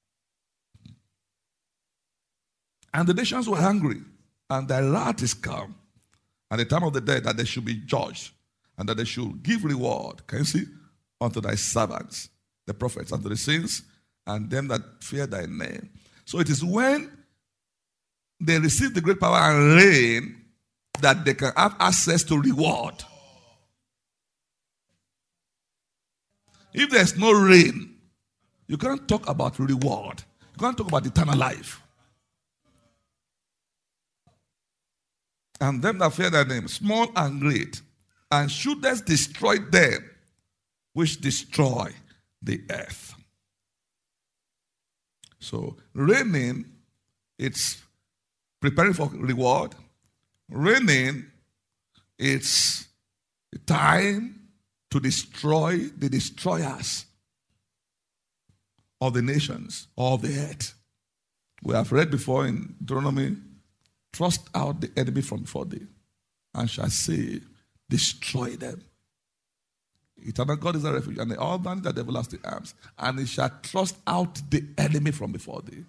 And the nations were hungry, and thy wrath is come. And the time of the day that they should be judged, and that they should give reward, can you see, unto thy servants, the prophets, unto the saints, and them that fear thy name. So it is when they receive the great power and reign that they can have access to reward. If there's no reign, you can't talk about reward. You can't talk about eternal life. And them that fear thy name, small and great, and shouldest destroy them which destroy the earth. So reigning, it's preparing for reward. Reigning, it's time to destroy the destroyers of the nations, of the earth. We have read before in Deuteronomy, thrust out the enemy from before thee, and shall say, destroy them. Eternal God is a refuge, and the all-man that everlasting arms, and he shall thrust out the enemy from before thee,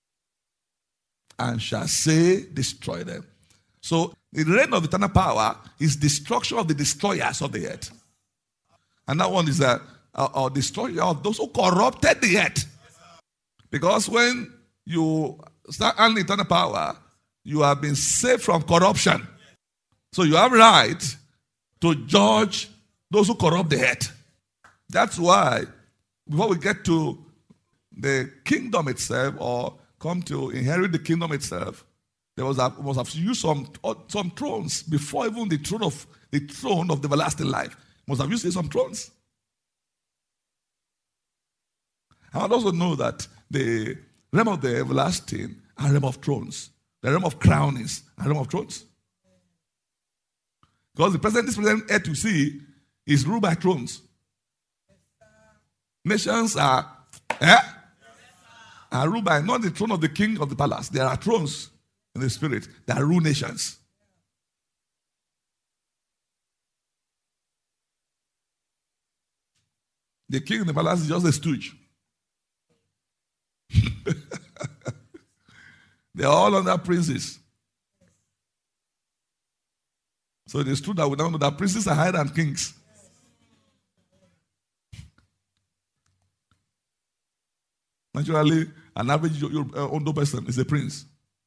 and shall say, destroy them. So the reign of eternal power is destruction of the destroyers of the earth. And that one is a destroyer of those who corrupted the earth. Because when you start handling eternal power, you have been saved from corruption. So you have right to judge those who corrupt the earth. That's why, before we get to the kingdom itself, or come to inherit the kingdom itself, there must have used some thrones before even the throne of the everlasting life. Must have used some thrones. I would also know that the realm of the everlasting are realm of thrones. The realm of crownings and realm of thrones. Because this present earth you see is ruled by thrones. Nations are ruled by not the throne of the king of the palace. There are thrones in the spirit that rule nations. The king in the palace is just a stooge. They are all under princes. So it is true that we now know that princes are higher than kings. Naturally, an average Ondo person is a prince.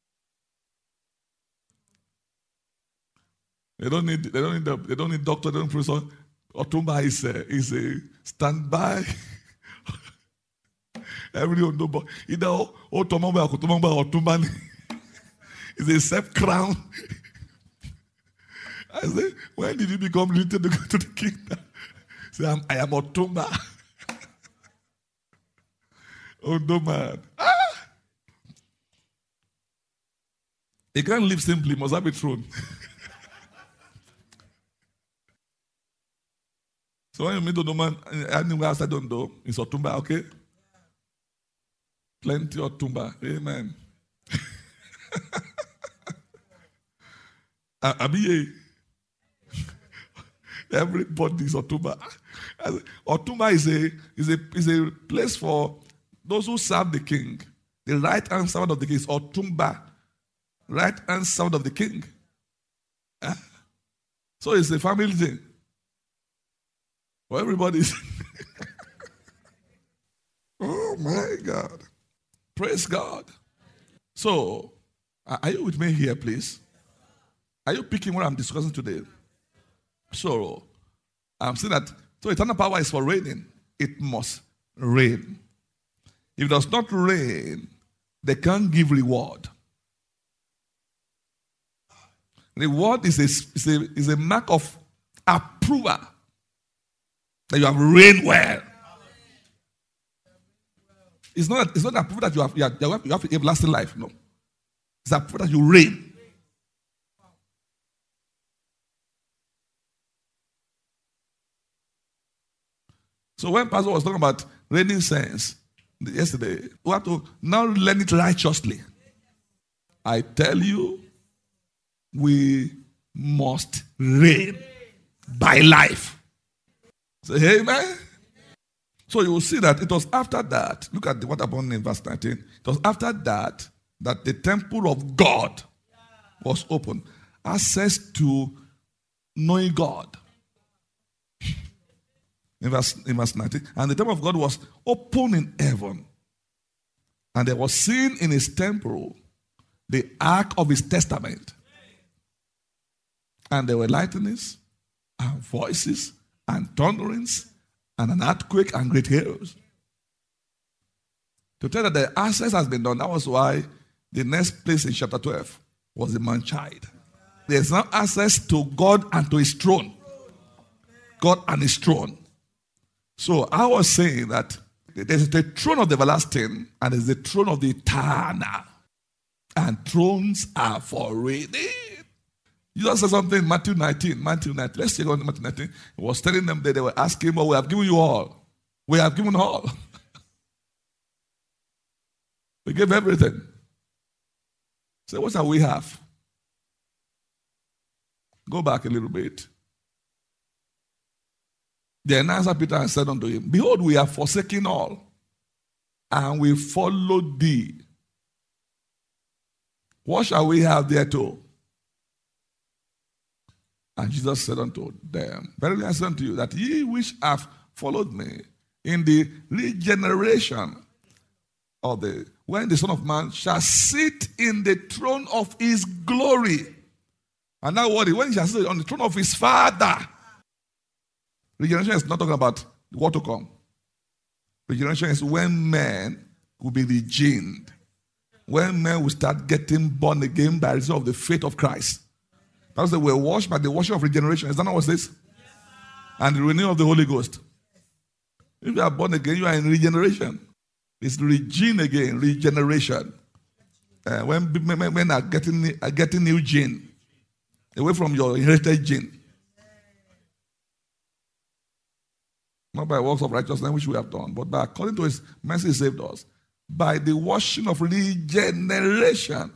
They don't need doctor, they don't need professor. Otumba is a standby. Every Ondo boy, either Otomba or Otumba is a self-crown. I say, when did you become related to go to the kingdom? Say, I am Otumba. Ondo man. He can't live simply, must have a throne. So when you meet Ondo man, anywhere outside Ondo, it's Otumba, okay? Plenty Otumba. Amen. Abiye. Everybody is Otumba. Otumba is a place for those who serve the king. The right hand servant of the king is Otumba. Right hand servant of the king. So it's a family thing. For everybody. Oh my God. Praise God. So, are you with me here, please? Are you picking what I'm discussing today? So, I'm saying that so eternal power is for reigning. It must reign. If it does not reign, they can't give reward. Reward is a mark of approval that you have reigned well. It's not a proof that you have everlasting life. No. It's a proof that you reign. So when Pastor was talking about reigning saints yesterday, we have to now learn it righteously. I tell you, we must reign by life. Say amen. So you will see that it was after that. Look at what happened in verse 19. It was after that the temple of God was open. Access to knowing God. In verse 19. And the temple of God was open in heaven. And there was seen in his temple the ark of his testament. And there were lightnings and voices and thunderings and an earthquake and great hails. To tell that the access has been done, that was why the next place in chapter 12 was the man-child. There's now access to God and to his throne. God and his throne. So I was saying that there's the throne of the everlasting and there's the throne of the eternal. And thrones are for reigning. Jesus said something in Matthew 19. Let's take on Matthew 19. He was telling them that they were asking, well, we have given you all. We have given all. We gave everything. So what shall we have? Go back a little bit. Then answered Peter and said unto him, behold, we have forsaken all, and we followed thee. What shall we have thereto? And Jesus said unto them, verily I say unto you, that ye which have followed me in the regeneration of when the Son of Man shall sit in the throne of his glory. And now what? When he shall sit on the throne of his Father. Regeneration is not talking about what to come. Regeneration is when men will be regened. When men will start getting born again by reason of the faith of Christ. Because they were washed by the washing of regeneration. Is that not what it says? And the renewal of the Holy Ghost. If you are born again, you are in regeneration. It's regeneration. When men are getting new gene. Away from your inherited gene. Not by works of righteousness which we have done, but by according to his mercy he saved us. By the washing of regeneration.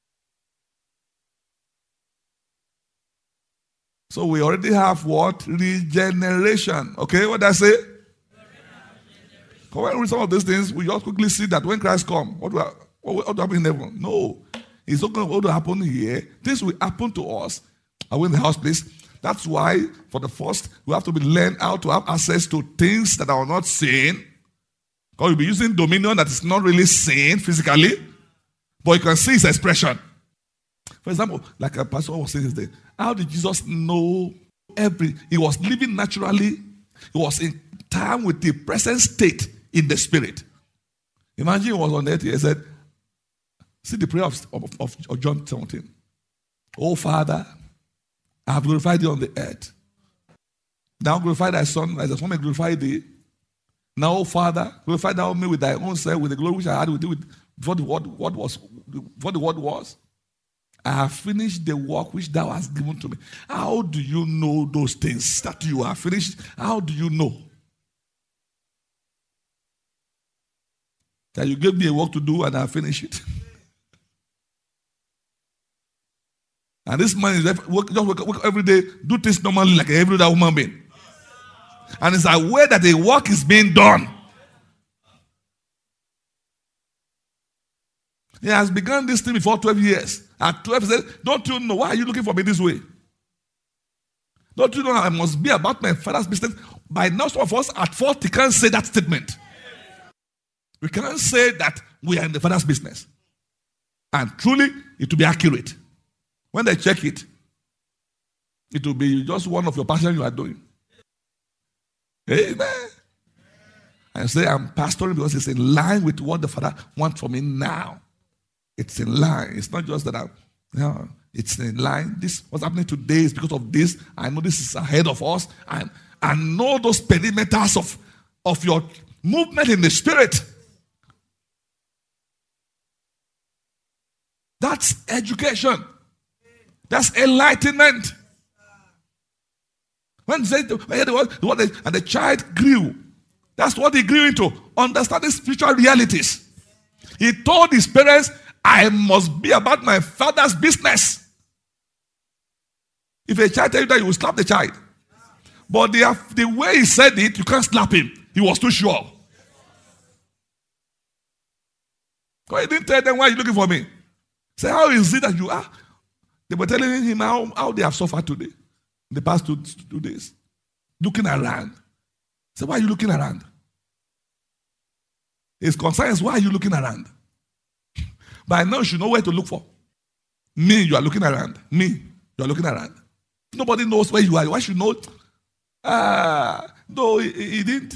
So we already have what? Regeneration. Okay, what did I say? When we read some of these things, we just quickly see that when Christ comes, what will happen in heaven? No. It's not going to happen here. Things will happen to us. Are we in the house, please? That's why, for the first, we have to be learn how to have access to things that are not seen. Because you'll be using dominion that is not really seen physically, but you can see its expression. For example, like a pastor was saying yesterday, how did Jesus know he was living naturally, he was in time with the present state in the spirit. Imagine he was on earth, he said, see the prayer of John 17. Oh Father, I have glorified thee on the earth. Now glorify thy Son, as the Son may glorify thee. Now, O Father, glorify thou me with thy own self, with the glory which I had with thee before the word was. I have finished the work which thou hast given to me. How do you know those things that you have finished? How do you know? That you gave me a work to do and I finished it. And this man is just work every day, do things normally like every other human being. And is aware that the work is being done. He has begun this thing before 12 years. At 12, he said, don't you know, why are you looking for me this way? Don't you know I must be about my Father's business? By now, some of us at 40 can't say that statement. We cannot say that we are in the Father's business. And truly, it will be accurate. When they check it, it will be just one of your passions you are doing. Amen. And say, I'm pastoring because it's in line with what the Father wants for me now. It's in line. It's not just that it's in line. This what's happening today is because of this. I know this is ahead of us. I know those perimeters of your movement in the spirit. That's education. That's enlightenment. When they said and the child grew, that's what he grew into, understanding spiritual realities. He told his parents, I must be about my father's business. If a child tells you that, you will slap the child. But the way he said it, you can't slap him. He was too sure. Because he didn't tell them, why are you looking for me? Say, how is it that you are? They were telling him how they have suffered today, in the past two days. Looking around. Say, why are you looking around? His concern is, why are you looking around? By now, you should know where to look for. Me, you are looking around. Me, you are looking around. Nobody knows where you are. Why should you know? No, he didn't.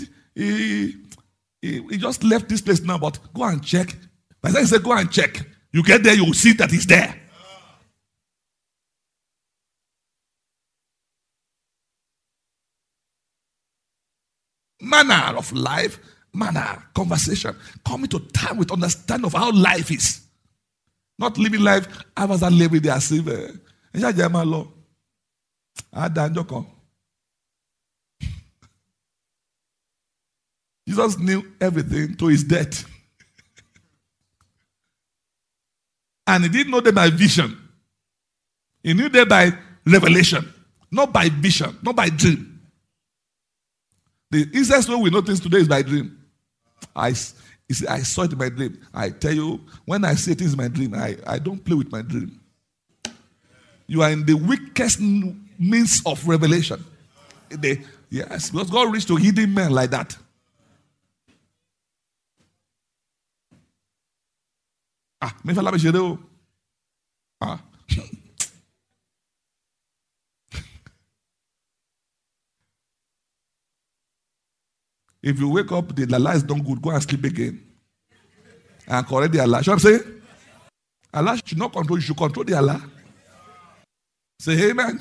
He just left this place now, but go and check. By the time he said, go and check, you get there, you will see that he's there. Manner of life, manner, conversation, coming to time with understanding of how life is. Not living life, I was living with their silver. Jesus knew everything to his death. And he didn't know them by vision. He knew them by revelation, not by vision, not by dream. The easiest way we know things today is by dream. I saw it in my dream. I tell you, when I say things in my dream, I don't play with my dream. You are in the weakest means of revelation. Yes, because God reached to hidden men like that. If you wake up, the Allah is not good, go and sleep again. And correct the Allah. You know what I'm saying? Allah should not control, you should control the Allah. Say amen.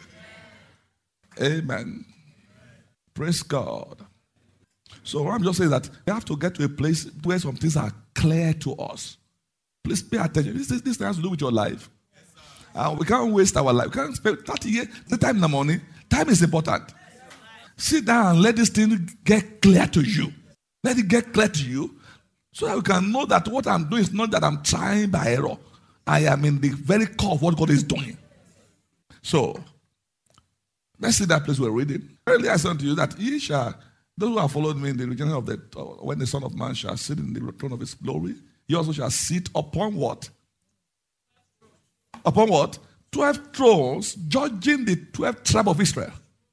Amen. Praise God. So what I'm just saying that we have to get to a place where some things are clear to us. Please pay attention. This has to do with your life. We can't waste our life. We can't spend 30 years. The time in the morning. Time is important. Sit down and let this thing get clear to you. Let it get clear to you so that you can know that what I'm doing is not that I'm trying by error. I am in the very core of what God is doing. So, let's see that place we're reading. Earlier I said to you that those who have followed me in the region of when the Son of Man shall sit in the throne of his glory, he also shall sit upon what? Upon what? 12 thrones, judging the 12 tribes of Israel.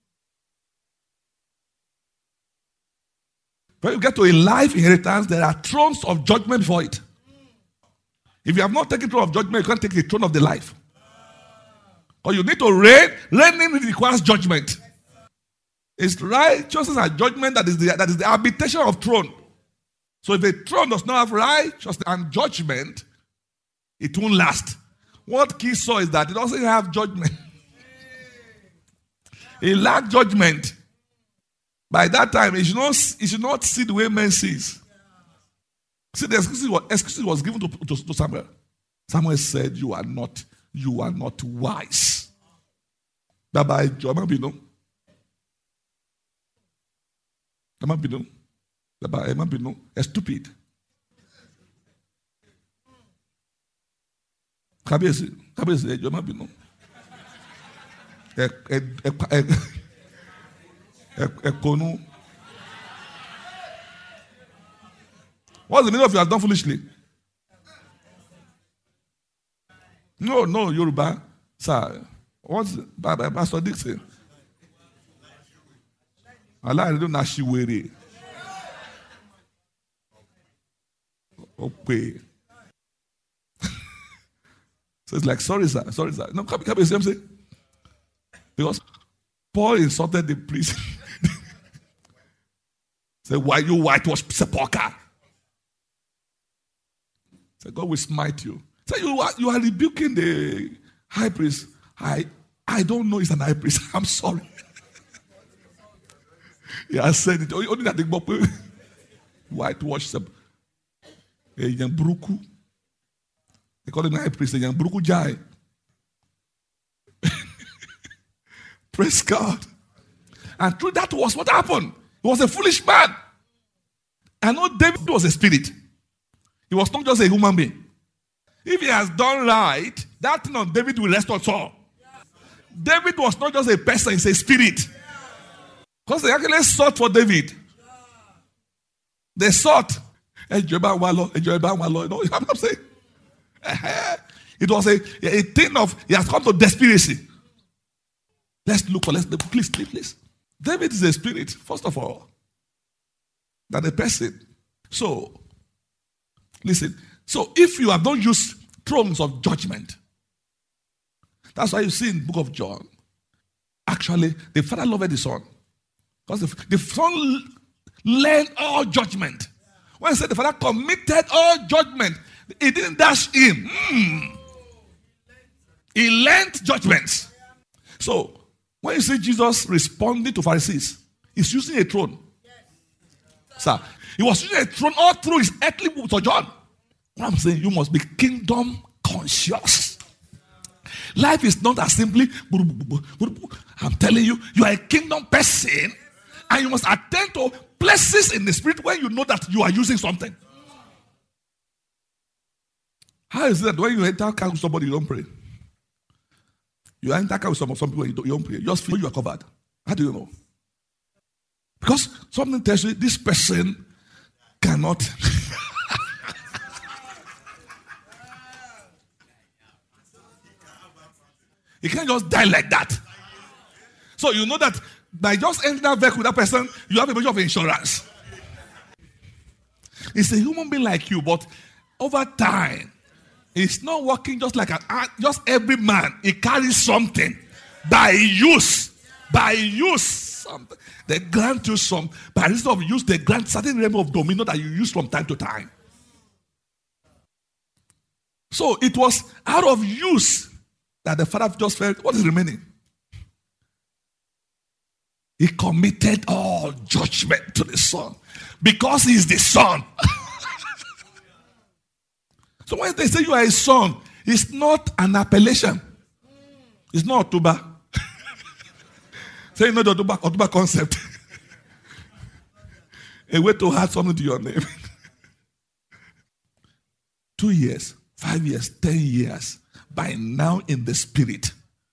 When you get to a life inheritance, there are thrones of judgment for it. If you have not taken the throne of judgment, you can't take the throne of the life. Or you need to reign. Reigning requires judgment. It's righteousness and judgment that is the habitation of throne. So if a throne does not have righteousness and judgment, it won't last. What King saw is that it doesn't have judgment. It lacks judgment. By that time, it should not see the way men sees. See, the excuse was given to Samuel. Samuel said, you are not wise. Bye-bye, Emma Bino. Stupid. Kabiyesi, Emma Bino. Ekonu. What's the meaning of you have done foolishly? No, Yoruba. Sir, what's Pastor Dick say? Allah don't nashiwere. Okay. So it's like, sorry, sir. No, can you see what I'm saying? Because Paul insulted the priest. Say, why you whitewash sepulchre? Say, God will smite you. Say, you are rebuking the high priest. I don't know he's an high priest. I'm sorry. He has said it. Only that the whitewash sepulchre. They call him high priest, young Buruku Jai. Praise God. And through that was what happened. He was a foolish man. I know David was a spirit. He was not just a human being. If he has done right, that thing on David will rest on Saul. David was not just a person, he's a spirit. Because they actually sought for David. They sought. You know what I'm saying? It was a thing of, he has come to desperacy. Let's look. Please. David is a spirit, first of all, than a person. So, listen. So, if you have not used thrones of judgment, that's why you see in the book of John, actually, the Father loved the Son. Because the Son learned all judgment. When he said the Father committed all judgment, he didn't dash him. He learned judgments. So, when you see Jesus responding to Pharisees, he's using a throne. Sir, he was using a throne all through his earthly sojourn. What I'm saying, you must be kingdom conscious. Life is not as simply, I'm telling you, you are a kingdom person and you must attend to places in the spirit when you know that you are using something. How is it that when you enter car with somebody, you don't pray? You enter car with some people, you don't pray. You just feel you are covered. How do you know? Because something tells you this person cannot. He can't just die like that. So you know that by just entering that vehicle with that person, you have a bunch of insurance. It's a human being like you, but over time, it's not working just like just every man. He carries something by use. By use. Something. They grant you some. By reason of use, they grant certain level of dominion that you use from time to time. So it was out of use that the Father just felt, what is remaining? He committed all judgment to the Son because he is the Son. So when they say you are a son, it's not an appellation. It's not Otuba. Say, you know the Otuba concept. A way to add something to your name. 2 years, 5 years, 10 years. By now in the spirit,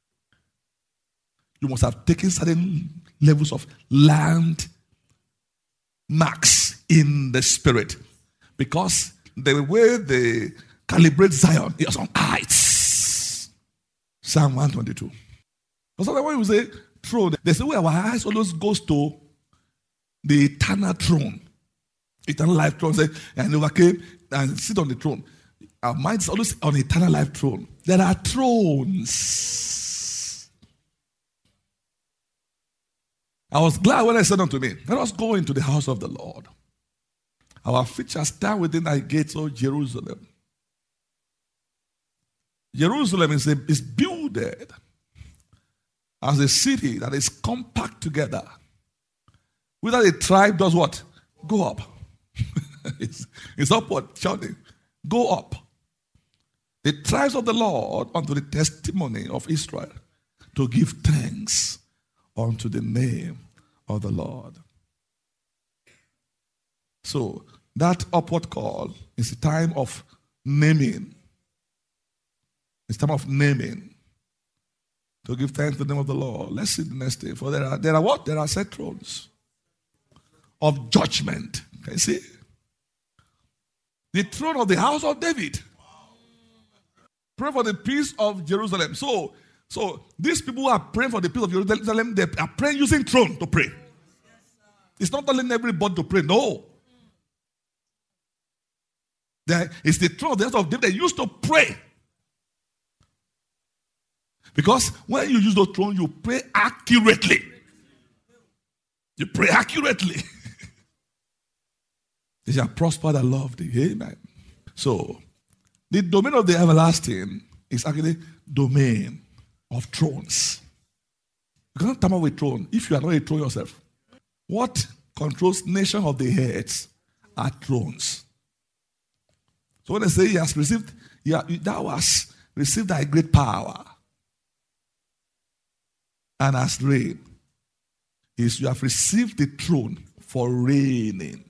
you must have taken certain levels of land marks in the spirit. Because the way they calibrate Zion is on heights. Psalm 122. Because when you say throne, they say, well, our eyes always goes to the eternal throne. Eternal life throne. Say, and overcame and sit on the throne. Our mind is always on eternal life throne. There are thrones. I was glad when I said unto me, let us go into the house of the Lord. Our feet shall stand within thy gates, O Jerusalem. Jerusalem is builded as a city that is compact together. Whether the tribe does what? Go up. it's upward shouting. Go up. The tribes of the Lord unto the testimony of Israel to give thanks unto the name of the Lord. So that upward call is a time of naming. It's time of naming. To give thanks to the name of the Lord. Let's see the next day. For there are what? There are set thrones of judgment. Can you see? The throne of the house of David. Pray for the peace of Jerusalem. So these people who are praying for the peace of Jerusalem, they are praying using throne to pray. It's not telling everybody to pray. No. It's the throne of the house of David they used to pray. Because when you use the throne, you pray accurately. You pray accurately. They shall prosper that love thee. Amen. So, the domain of the everlasting is actually domain of thrones. You cannot tamper with throne if you are not a throne yourself. What controls nation of the heads are thrones. So when they say he has received thou hast received thy great power and hast reigned. Is you have received the throne for reigning.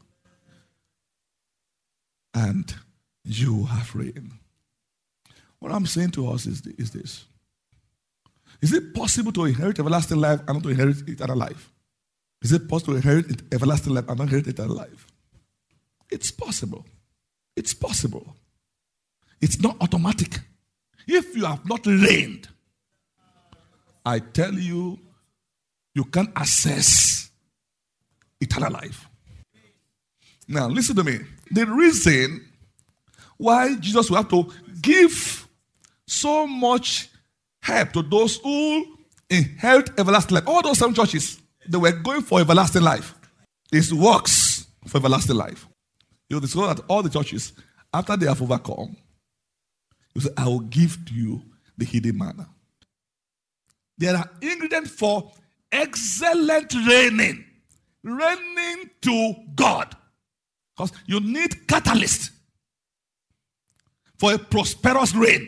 And you have reigned. What I'm saying to us is this. Is it possible to inherit everlasting life and not to inherit eternal life? Is it possible to inherit everlasting life and not inherit eternal life? It's possible. It's possible. It's not automatic. If you have not reigned, I tell you, you can't access eternal life. Now, listen to me. The reason why Jesus will have to give so much help to those who inherit everlasting life, all those 7 churches, they were going for everlasting life. It works for everlasting life. You will discover that all the churches, after they have overcome, you say, I will give to you the hidden manna. There are ingredients for excellent reigning. Reigning to God. Because you need catalyst for a prosperous reign.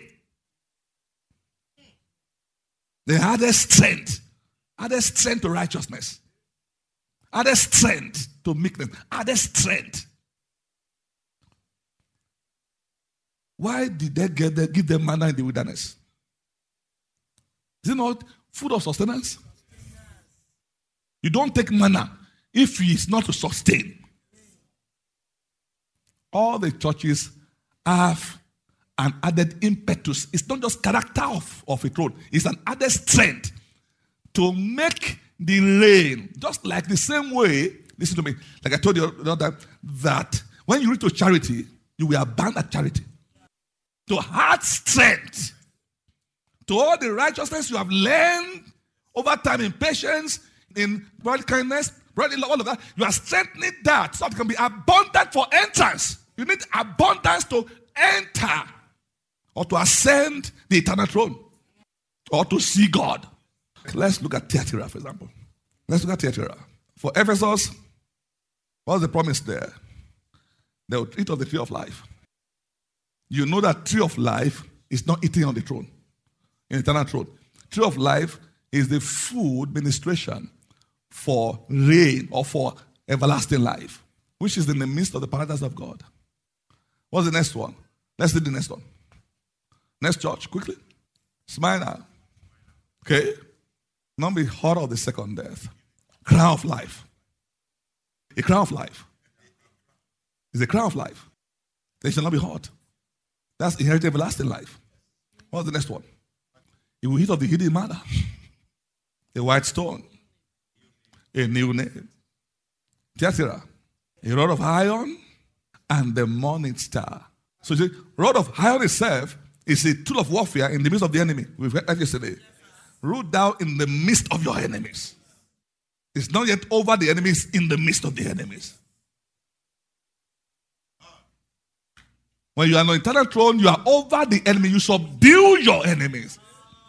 They added strength to righteousness, added strength to meekness, added strength. Why did they give them manna in the wilderness? Is it not food of sustenance? You don't take manna if it's not to sustain. All the churches have an added impetus. It's not just character of a throne. It's an added strength to make the reign. Just like the same way, listen to me, like I told you the other time, that when you reach to charity, you will abound at charity. To add strength to all the righteousness you have learned over time in patience, in brotherly kindness, brotherly love, all of that. You are strengthening that so it can be abundant for entrance. You need abundance to enter or to ascend the eternal throne or to see God. Let's look at Thyatira, for example. Let's look at Thyatira. For Ephesus, what's the promise there? They will eat of the tree of life. You know that tree of life is not eating on the throne, in the eternal throne. Tree of life is the food ministration for reign or for everlasting life, which is in the midst of the paradise of God. What's the next one? Let's see the next one. Next church, quickly. Smyrna. Okay. Not be horror of the second death. Crown of life. A crown of life. It's a crown of life. They shall not be hurt. That's inherited everlasting life. What's the next one? He will eat of the hidden manna. A white stone. A new name. Thyatira. A rod of iron and the morning star. So you see, rod of iron itself is a tool of warfare in the midst of the enemy. We've heard that yesterday. Root down in the midst of your enemies. It's not yet over the enemies, in the midst of the enemies. When you are on the eternal throne, you are over the enemy. You subdue your enemies.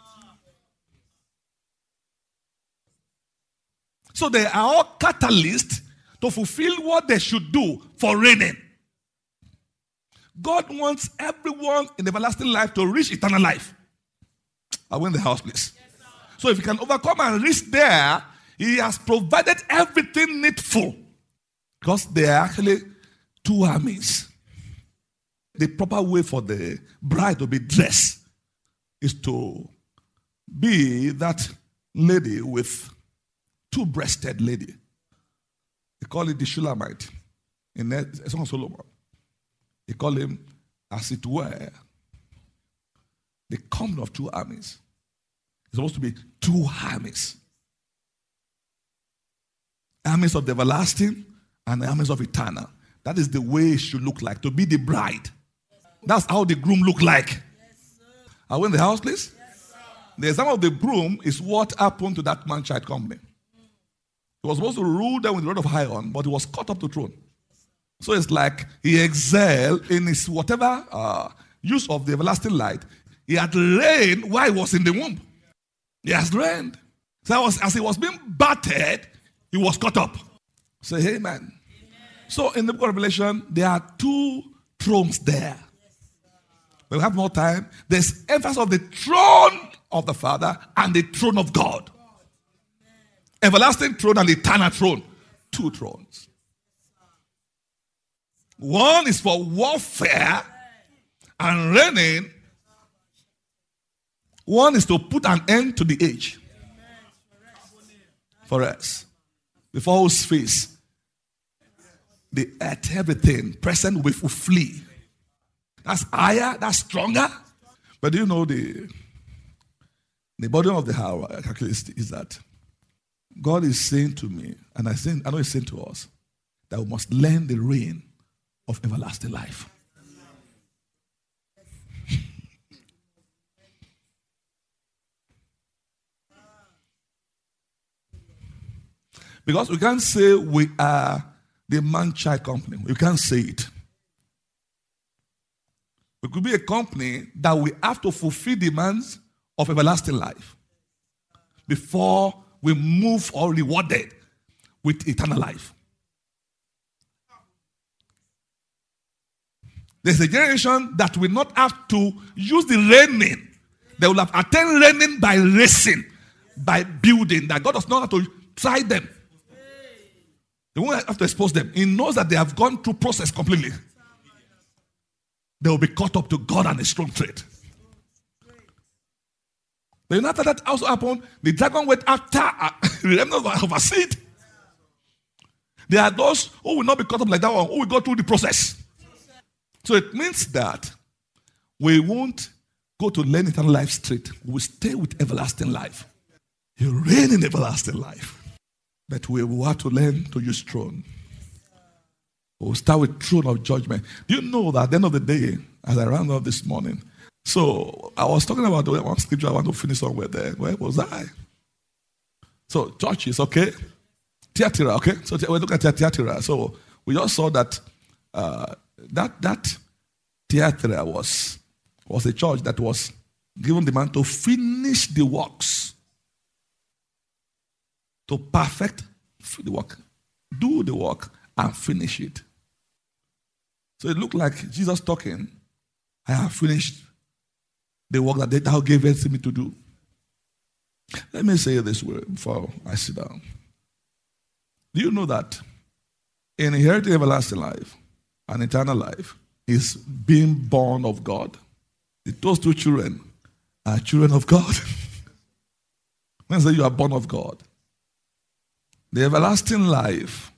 So they are all catalysts to fulfill what they should do for reigning. God wants everyone in everlasting life to reach eternal life. I win the house, please. So if you can overcome and reach there, He has provided everything needful. Because there are actually 2 armies. The proper way for the bride to be dressed is to be that lady with 2-breasted lady. They call it the Shulamite in the Song of Solomon. They call him, as it were, the coming of 2 armies. It's supposed to be 2 armies. Armies of the everlasting and armies of eternal. That is the way it should look like, to be the bride. That's how the groom look like. Are we in the house, please? The example of the groom is what happened to that man-child company. He was supposed to rule them with the rod of iron, but he was caught up to the throne. So it's like he excelled in his whatever use of the everlasting light. He had reigned while he was in the womb. He has reigned. So as he was being battered, he was caught up. Say amen. So in the book of Revelation, there are 2 thrones there. we have more time. There's emphasis of the throne of the Father and the throne of God. Everlasting throne and eternal throne. Two thrones. One is for warfare and reigning. One is to put an end to the age. For us. Before whose face the earth, everything present will flee. That's higher, that's stronger. But do you know the burden of the hour actually is that God is saying to me, and I know He's saying to us, that we must learn the reign of everlasting life. Because we can't say we are the man-child company. We can't say it. We could be a company that we have to fulfill demands of everlasting life before we move or rewarded with eternal life. There's a generation that will not have to use the reigning. They will have attained reigning by racing, by building, that God does not have to try them. They won't have to expose them. He knows that they have gone through process completely. They will be caught up to God and a strong trade. But after that also happened, the dragon went after the remnant of a seed. There are those who will not be caught up like that one, who will go through the process. So it means that we won't go to learn eternal life straight. We will stay with everlasting life. You reign in everlasting life. But we will have to learn to use throne. We'll start with throne of judgment. Do you know that at the end of the day, as I round up this morning, so I was talking about one scripture I want to finish somewhere there. Where was I? So churches, okay? Thyatira, okay? So we're looking at Thyatira. So we just saw that that Thyatira was a church that was given the man to finish the works. To perfect the work. Do the work and finish it. So it looked like Jesus talking, I have finished the work that thou gavest me to do. Let me say this word before I sit down. Do you know that inheriting everlasting life and eternal life is being born of God? Those two children are children of God. When I say you are born of God, the everlasting life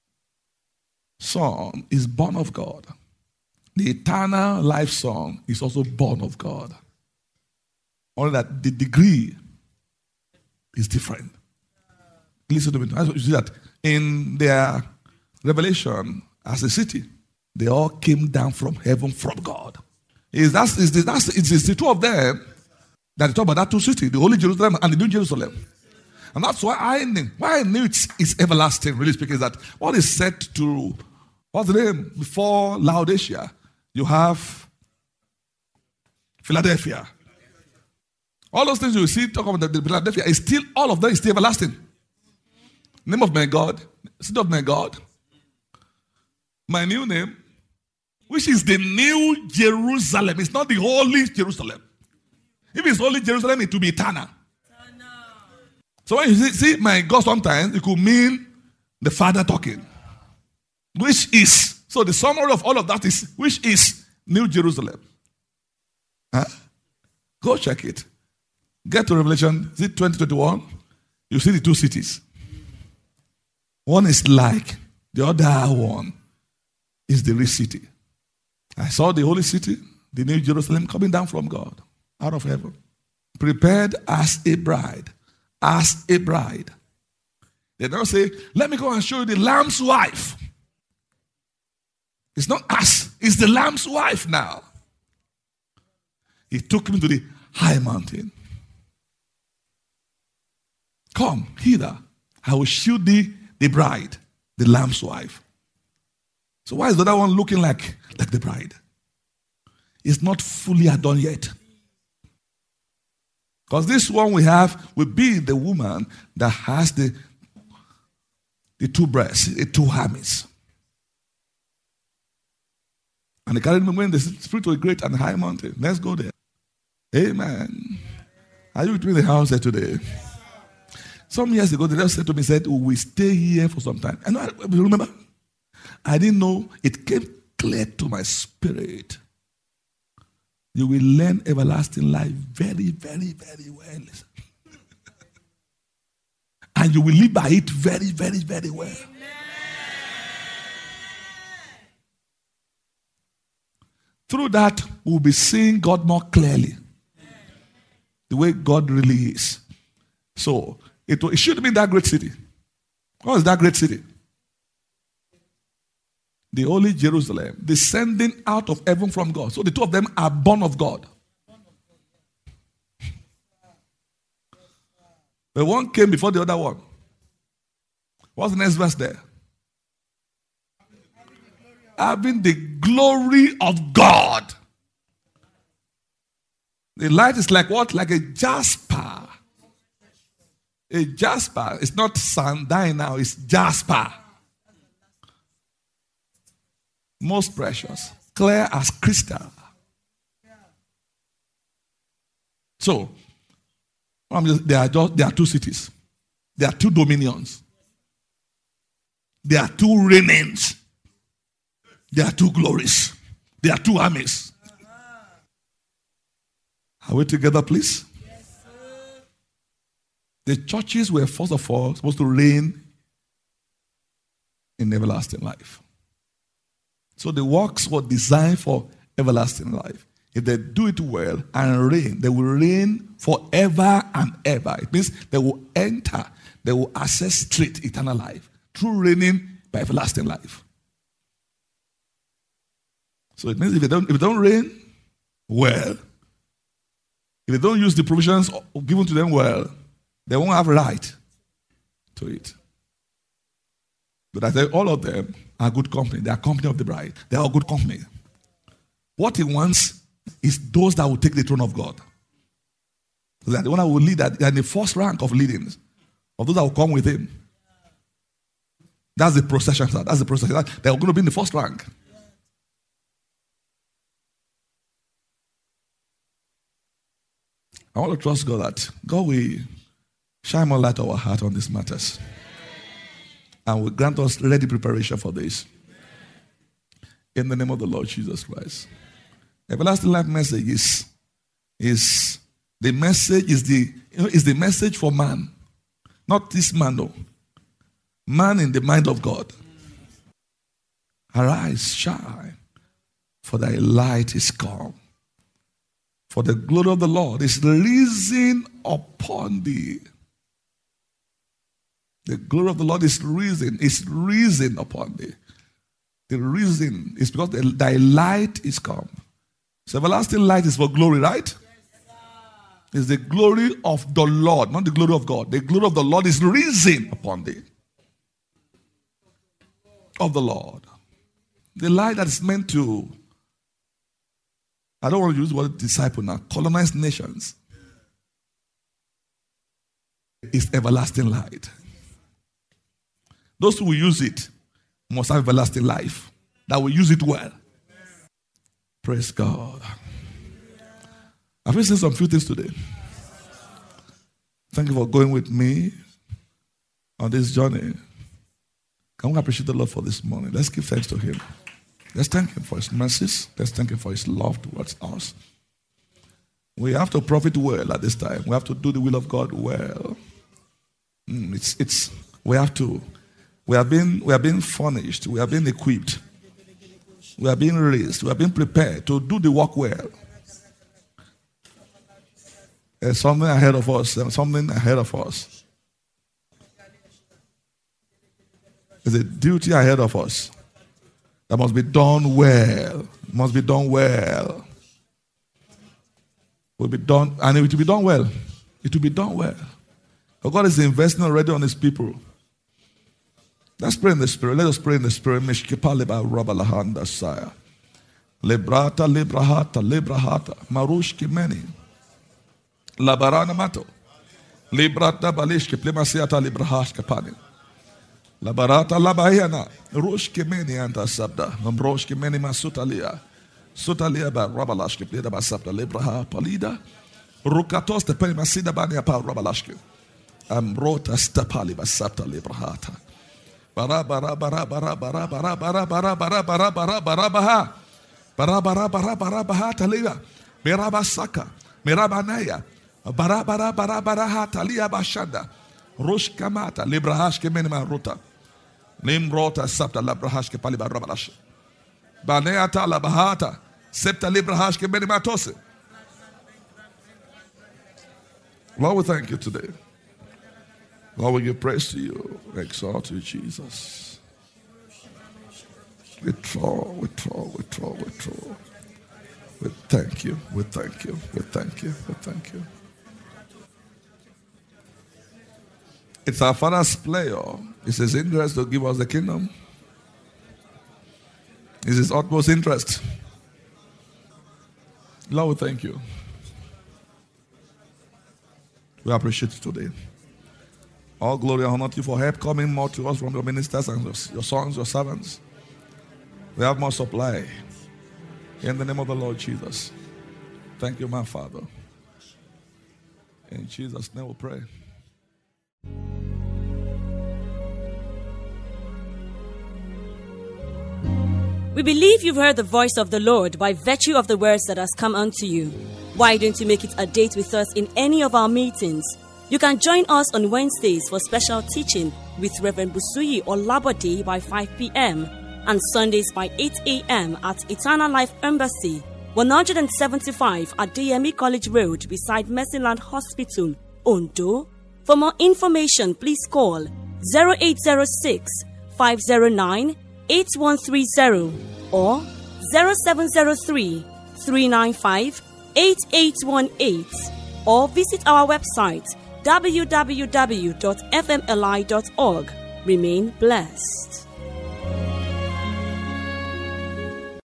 song is born of God. The eternal life song is also born of God. Only that the degree is different. Listen to me. You see that in their revelation as a city, they all came down from heaven from God. It's the two of them that they talk about, that two cities, the Holy Jerusalem and the New Jerusalem. And that's why I knew it's everlasting, really speaking, is that what is said to, what's the name? Before Laodicea, you have Philadelphia. All those things you see talk about the Philadelphia, is still, all of them is still everlasting. Name of my God, city of my God, my new name, which is the New Jerusalem. It's not the Holy Jerusalem. If it's Holy Jerusalem, it will be eternal. So when you see my God sometimes, it could mean the Father talking. Which is, so the summary of all of that is, which is New Jerusalem. Huh? Go check it. Get to Revelation, is it 2021? You see the two cities. One is like, the other one is the rich city. I saw the holy city, the New Jerusalem, coming down from God, out of heaven, prepared as a bride. As a bride. They don't say, let me go and show you the Lamb's wife. It's not us, it's the Lamb's wife now. He took me to the high mountain. Come hither, I will show thee the bride, the Lamb's wife. So why is the other one looking like the bride? It's not fully adorned yet. Because this one we have will be the woman that has the two breasts, the two hammies. And he carried me when the Spirit was great and high mountain. Let's go there. Amen. Are you with me in the house here today? Some years ago, the Lord said to me, said, we will stay here for some time. And I remember, I didn't know, it came clear to my spirit. You will learn everlasting life very, very, very well. And you will live by it very, very, very well. Through that, we'll be seeing God more clearly. The way God really is. So, it should be that great city. What is that great city? The holy Jerusalem, descending out of heaven from God. So the two of them are born of God. The one came before the other one. What's the next verse there? Having the glory of God. The light is like what? Like a jasper. A jasper. It's not sandine now, it's jasper. Most precious. Clear as crystal. So, there are two cities. There are two dominions. There are two reignings. There are two glories. There are two armies. Are we together, please? Yes, sir. The churches were, first of all, supposed to reign in everlasting life. So the works were designed for everlasting life. If they do it well and reign, they will reign forever and ever. It means they will enter, they will access straight eternal life through reigning by everlasting life. So it means if they don't reign well, if they don't use the provisions given to them well, they won't have right to it. But I say all of them are good company. They are company of the bride. They are good company. What he wants is those that will take the throne of God. So that the one that will lead, that they are in the first rank of leadings, of those that will come with him. That's the procession. That's the procession. They are going to be in the first rank. I want to trust God that God will shine more light on our heart on these matters. And will grant us ready preparation for this. In the name of the Lord Jesus Christ. Everlasting life message is the message for man. Not this man, though. Man in the mind of God. Arise, shine, for thy light is come. For the glory of the Lord is risen upon thee. The glory of the Lord is risen upon thee. The reason is because thy light is come. So everlasting light is for glory, right? It's the glory of the Lord, not the glory of God. The glory of the Lord is risen upon thee. Of the Lord. The light that is meant to, I don't want to use the word disciple now, colonize nations. It's everlasting light. Those who will use it must have everlasting life. That will use it well. Praise God. I've been saying some few things today. Thank you for going with me on this journey. Can we appreciate the Lord for this morning? Let's give thanks to him. Let's thank him for his mercies. Let's thank him for his love towards us. We have to profit well at this time. We have to do the will of God well. We have been furnished. We have been equipped. We have been raised. We have been prepared to do the work well. There's something ahead of us. There's something ahead of us. There's a duty ahead of us that must be done well. Must be done well. Will be done, and it will be done well. It will be done well. But God is investing already on his people. Let's pray in the Spirit. Let us pray in the Spirit. Mishkipaleba Rabalahanda Saya. Lebrata Lebrahata Lebrahata Marushki Meni. Labarana Mato. Librata Balishki Plemasiata Librahashka Pani. Labarata Labayana. Rushki Meni Anta Sabda. Mambroshki Meni Masutalia. Sotalia ba rabalashke pleda ba sapta lebraha palida. Rukatos te peni masida bania pa rabalashke. Amrota stapali ba sapta lebrahata. Bara bara bara bara bara bara bara bara bara bara bara bara baha. Bara bara bara bara baha taliba. Meraba saka. Meraba naya. Bara bara bara bara ha talia bashanda. Rosh kamata lebrahashke menima ruta. Limrota sapta lebrahashke paliba rabalash. Baneata la bahata. Septa lebrahashke menima tose. Lord, we thank you today. Lord, we give praise to you. We exalt you, Jesus. We thank you. We thank you. We thank you. We thank you. It's our Father's pleasure. It's His interest to give us the kingdom. It's His utmost interest. Lord, we thank you. We appreciate you today. All glory and honor to you for help coming more to us from your ministers and your sons, your servants. We have more supply. In the name of the Lord Jesus. Thank you, my Father. In Jesus' name we pray. We believe you've heard the voice of the Lord by virtue of the words that has come unto you. Why don't you make it a date with us in any of our meetings? You can join us on Wednesdays for special teaching with Reverend Busuyi Olabode by 5 p.m. and Sundays by 8 a.m. at Eternal Life Embassy, 175 at DME College Road beside Mercyland Hospital, Ondo. For more information, please call 0806 509 8130 or 0703 395 8818 or visit our website www.fmli.org. Remain blessed.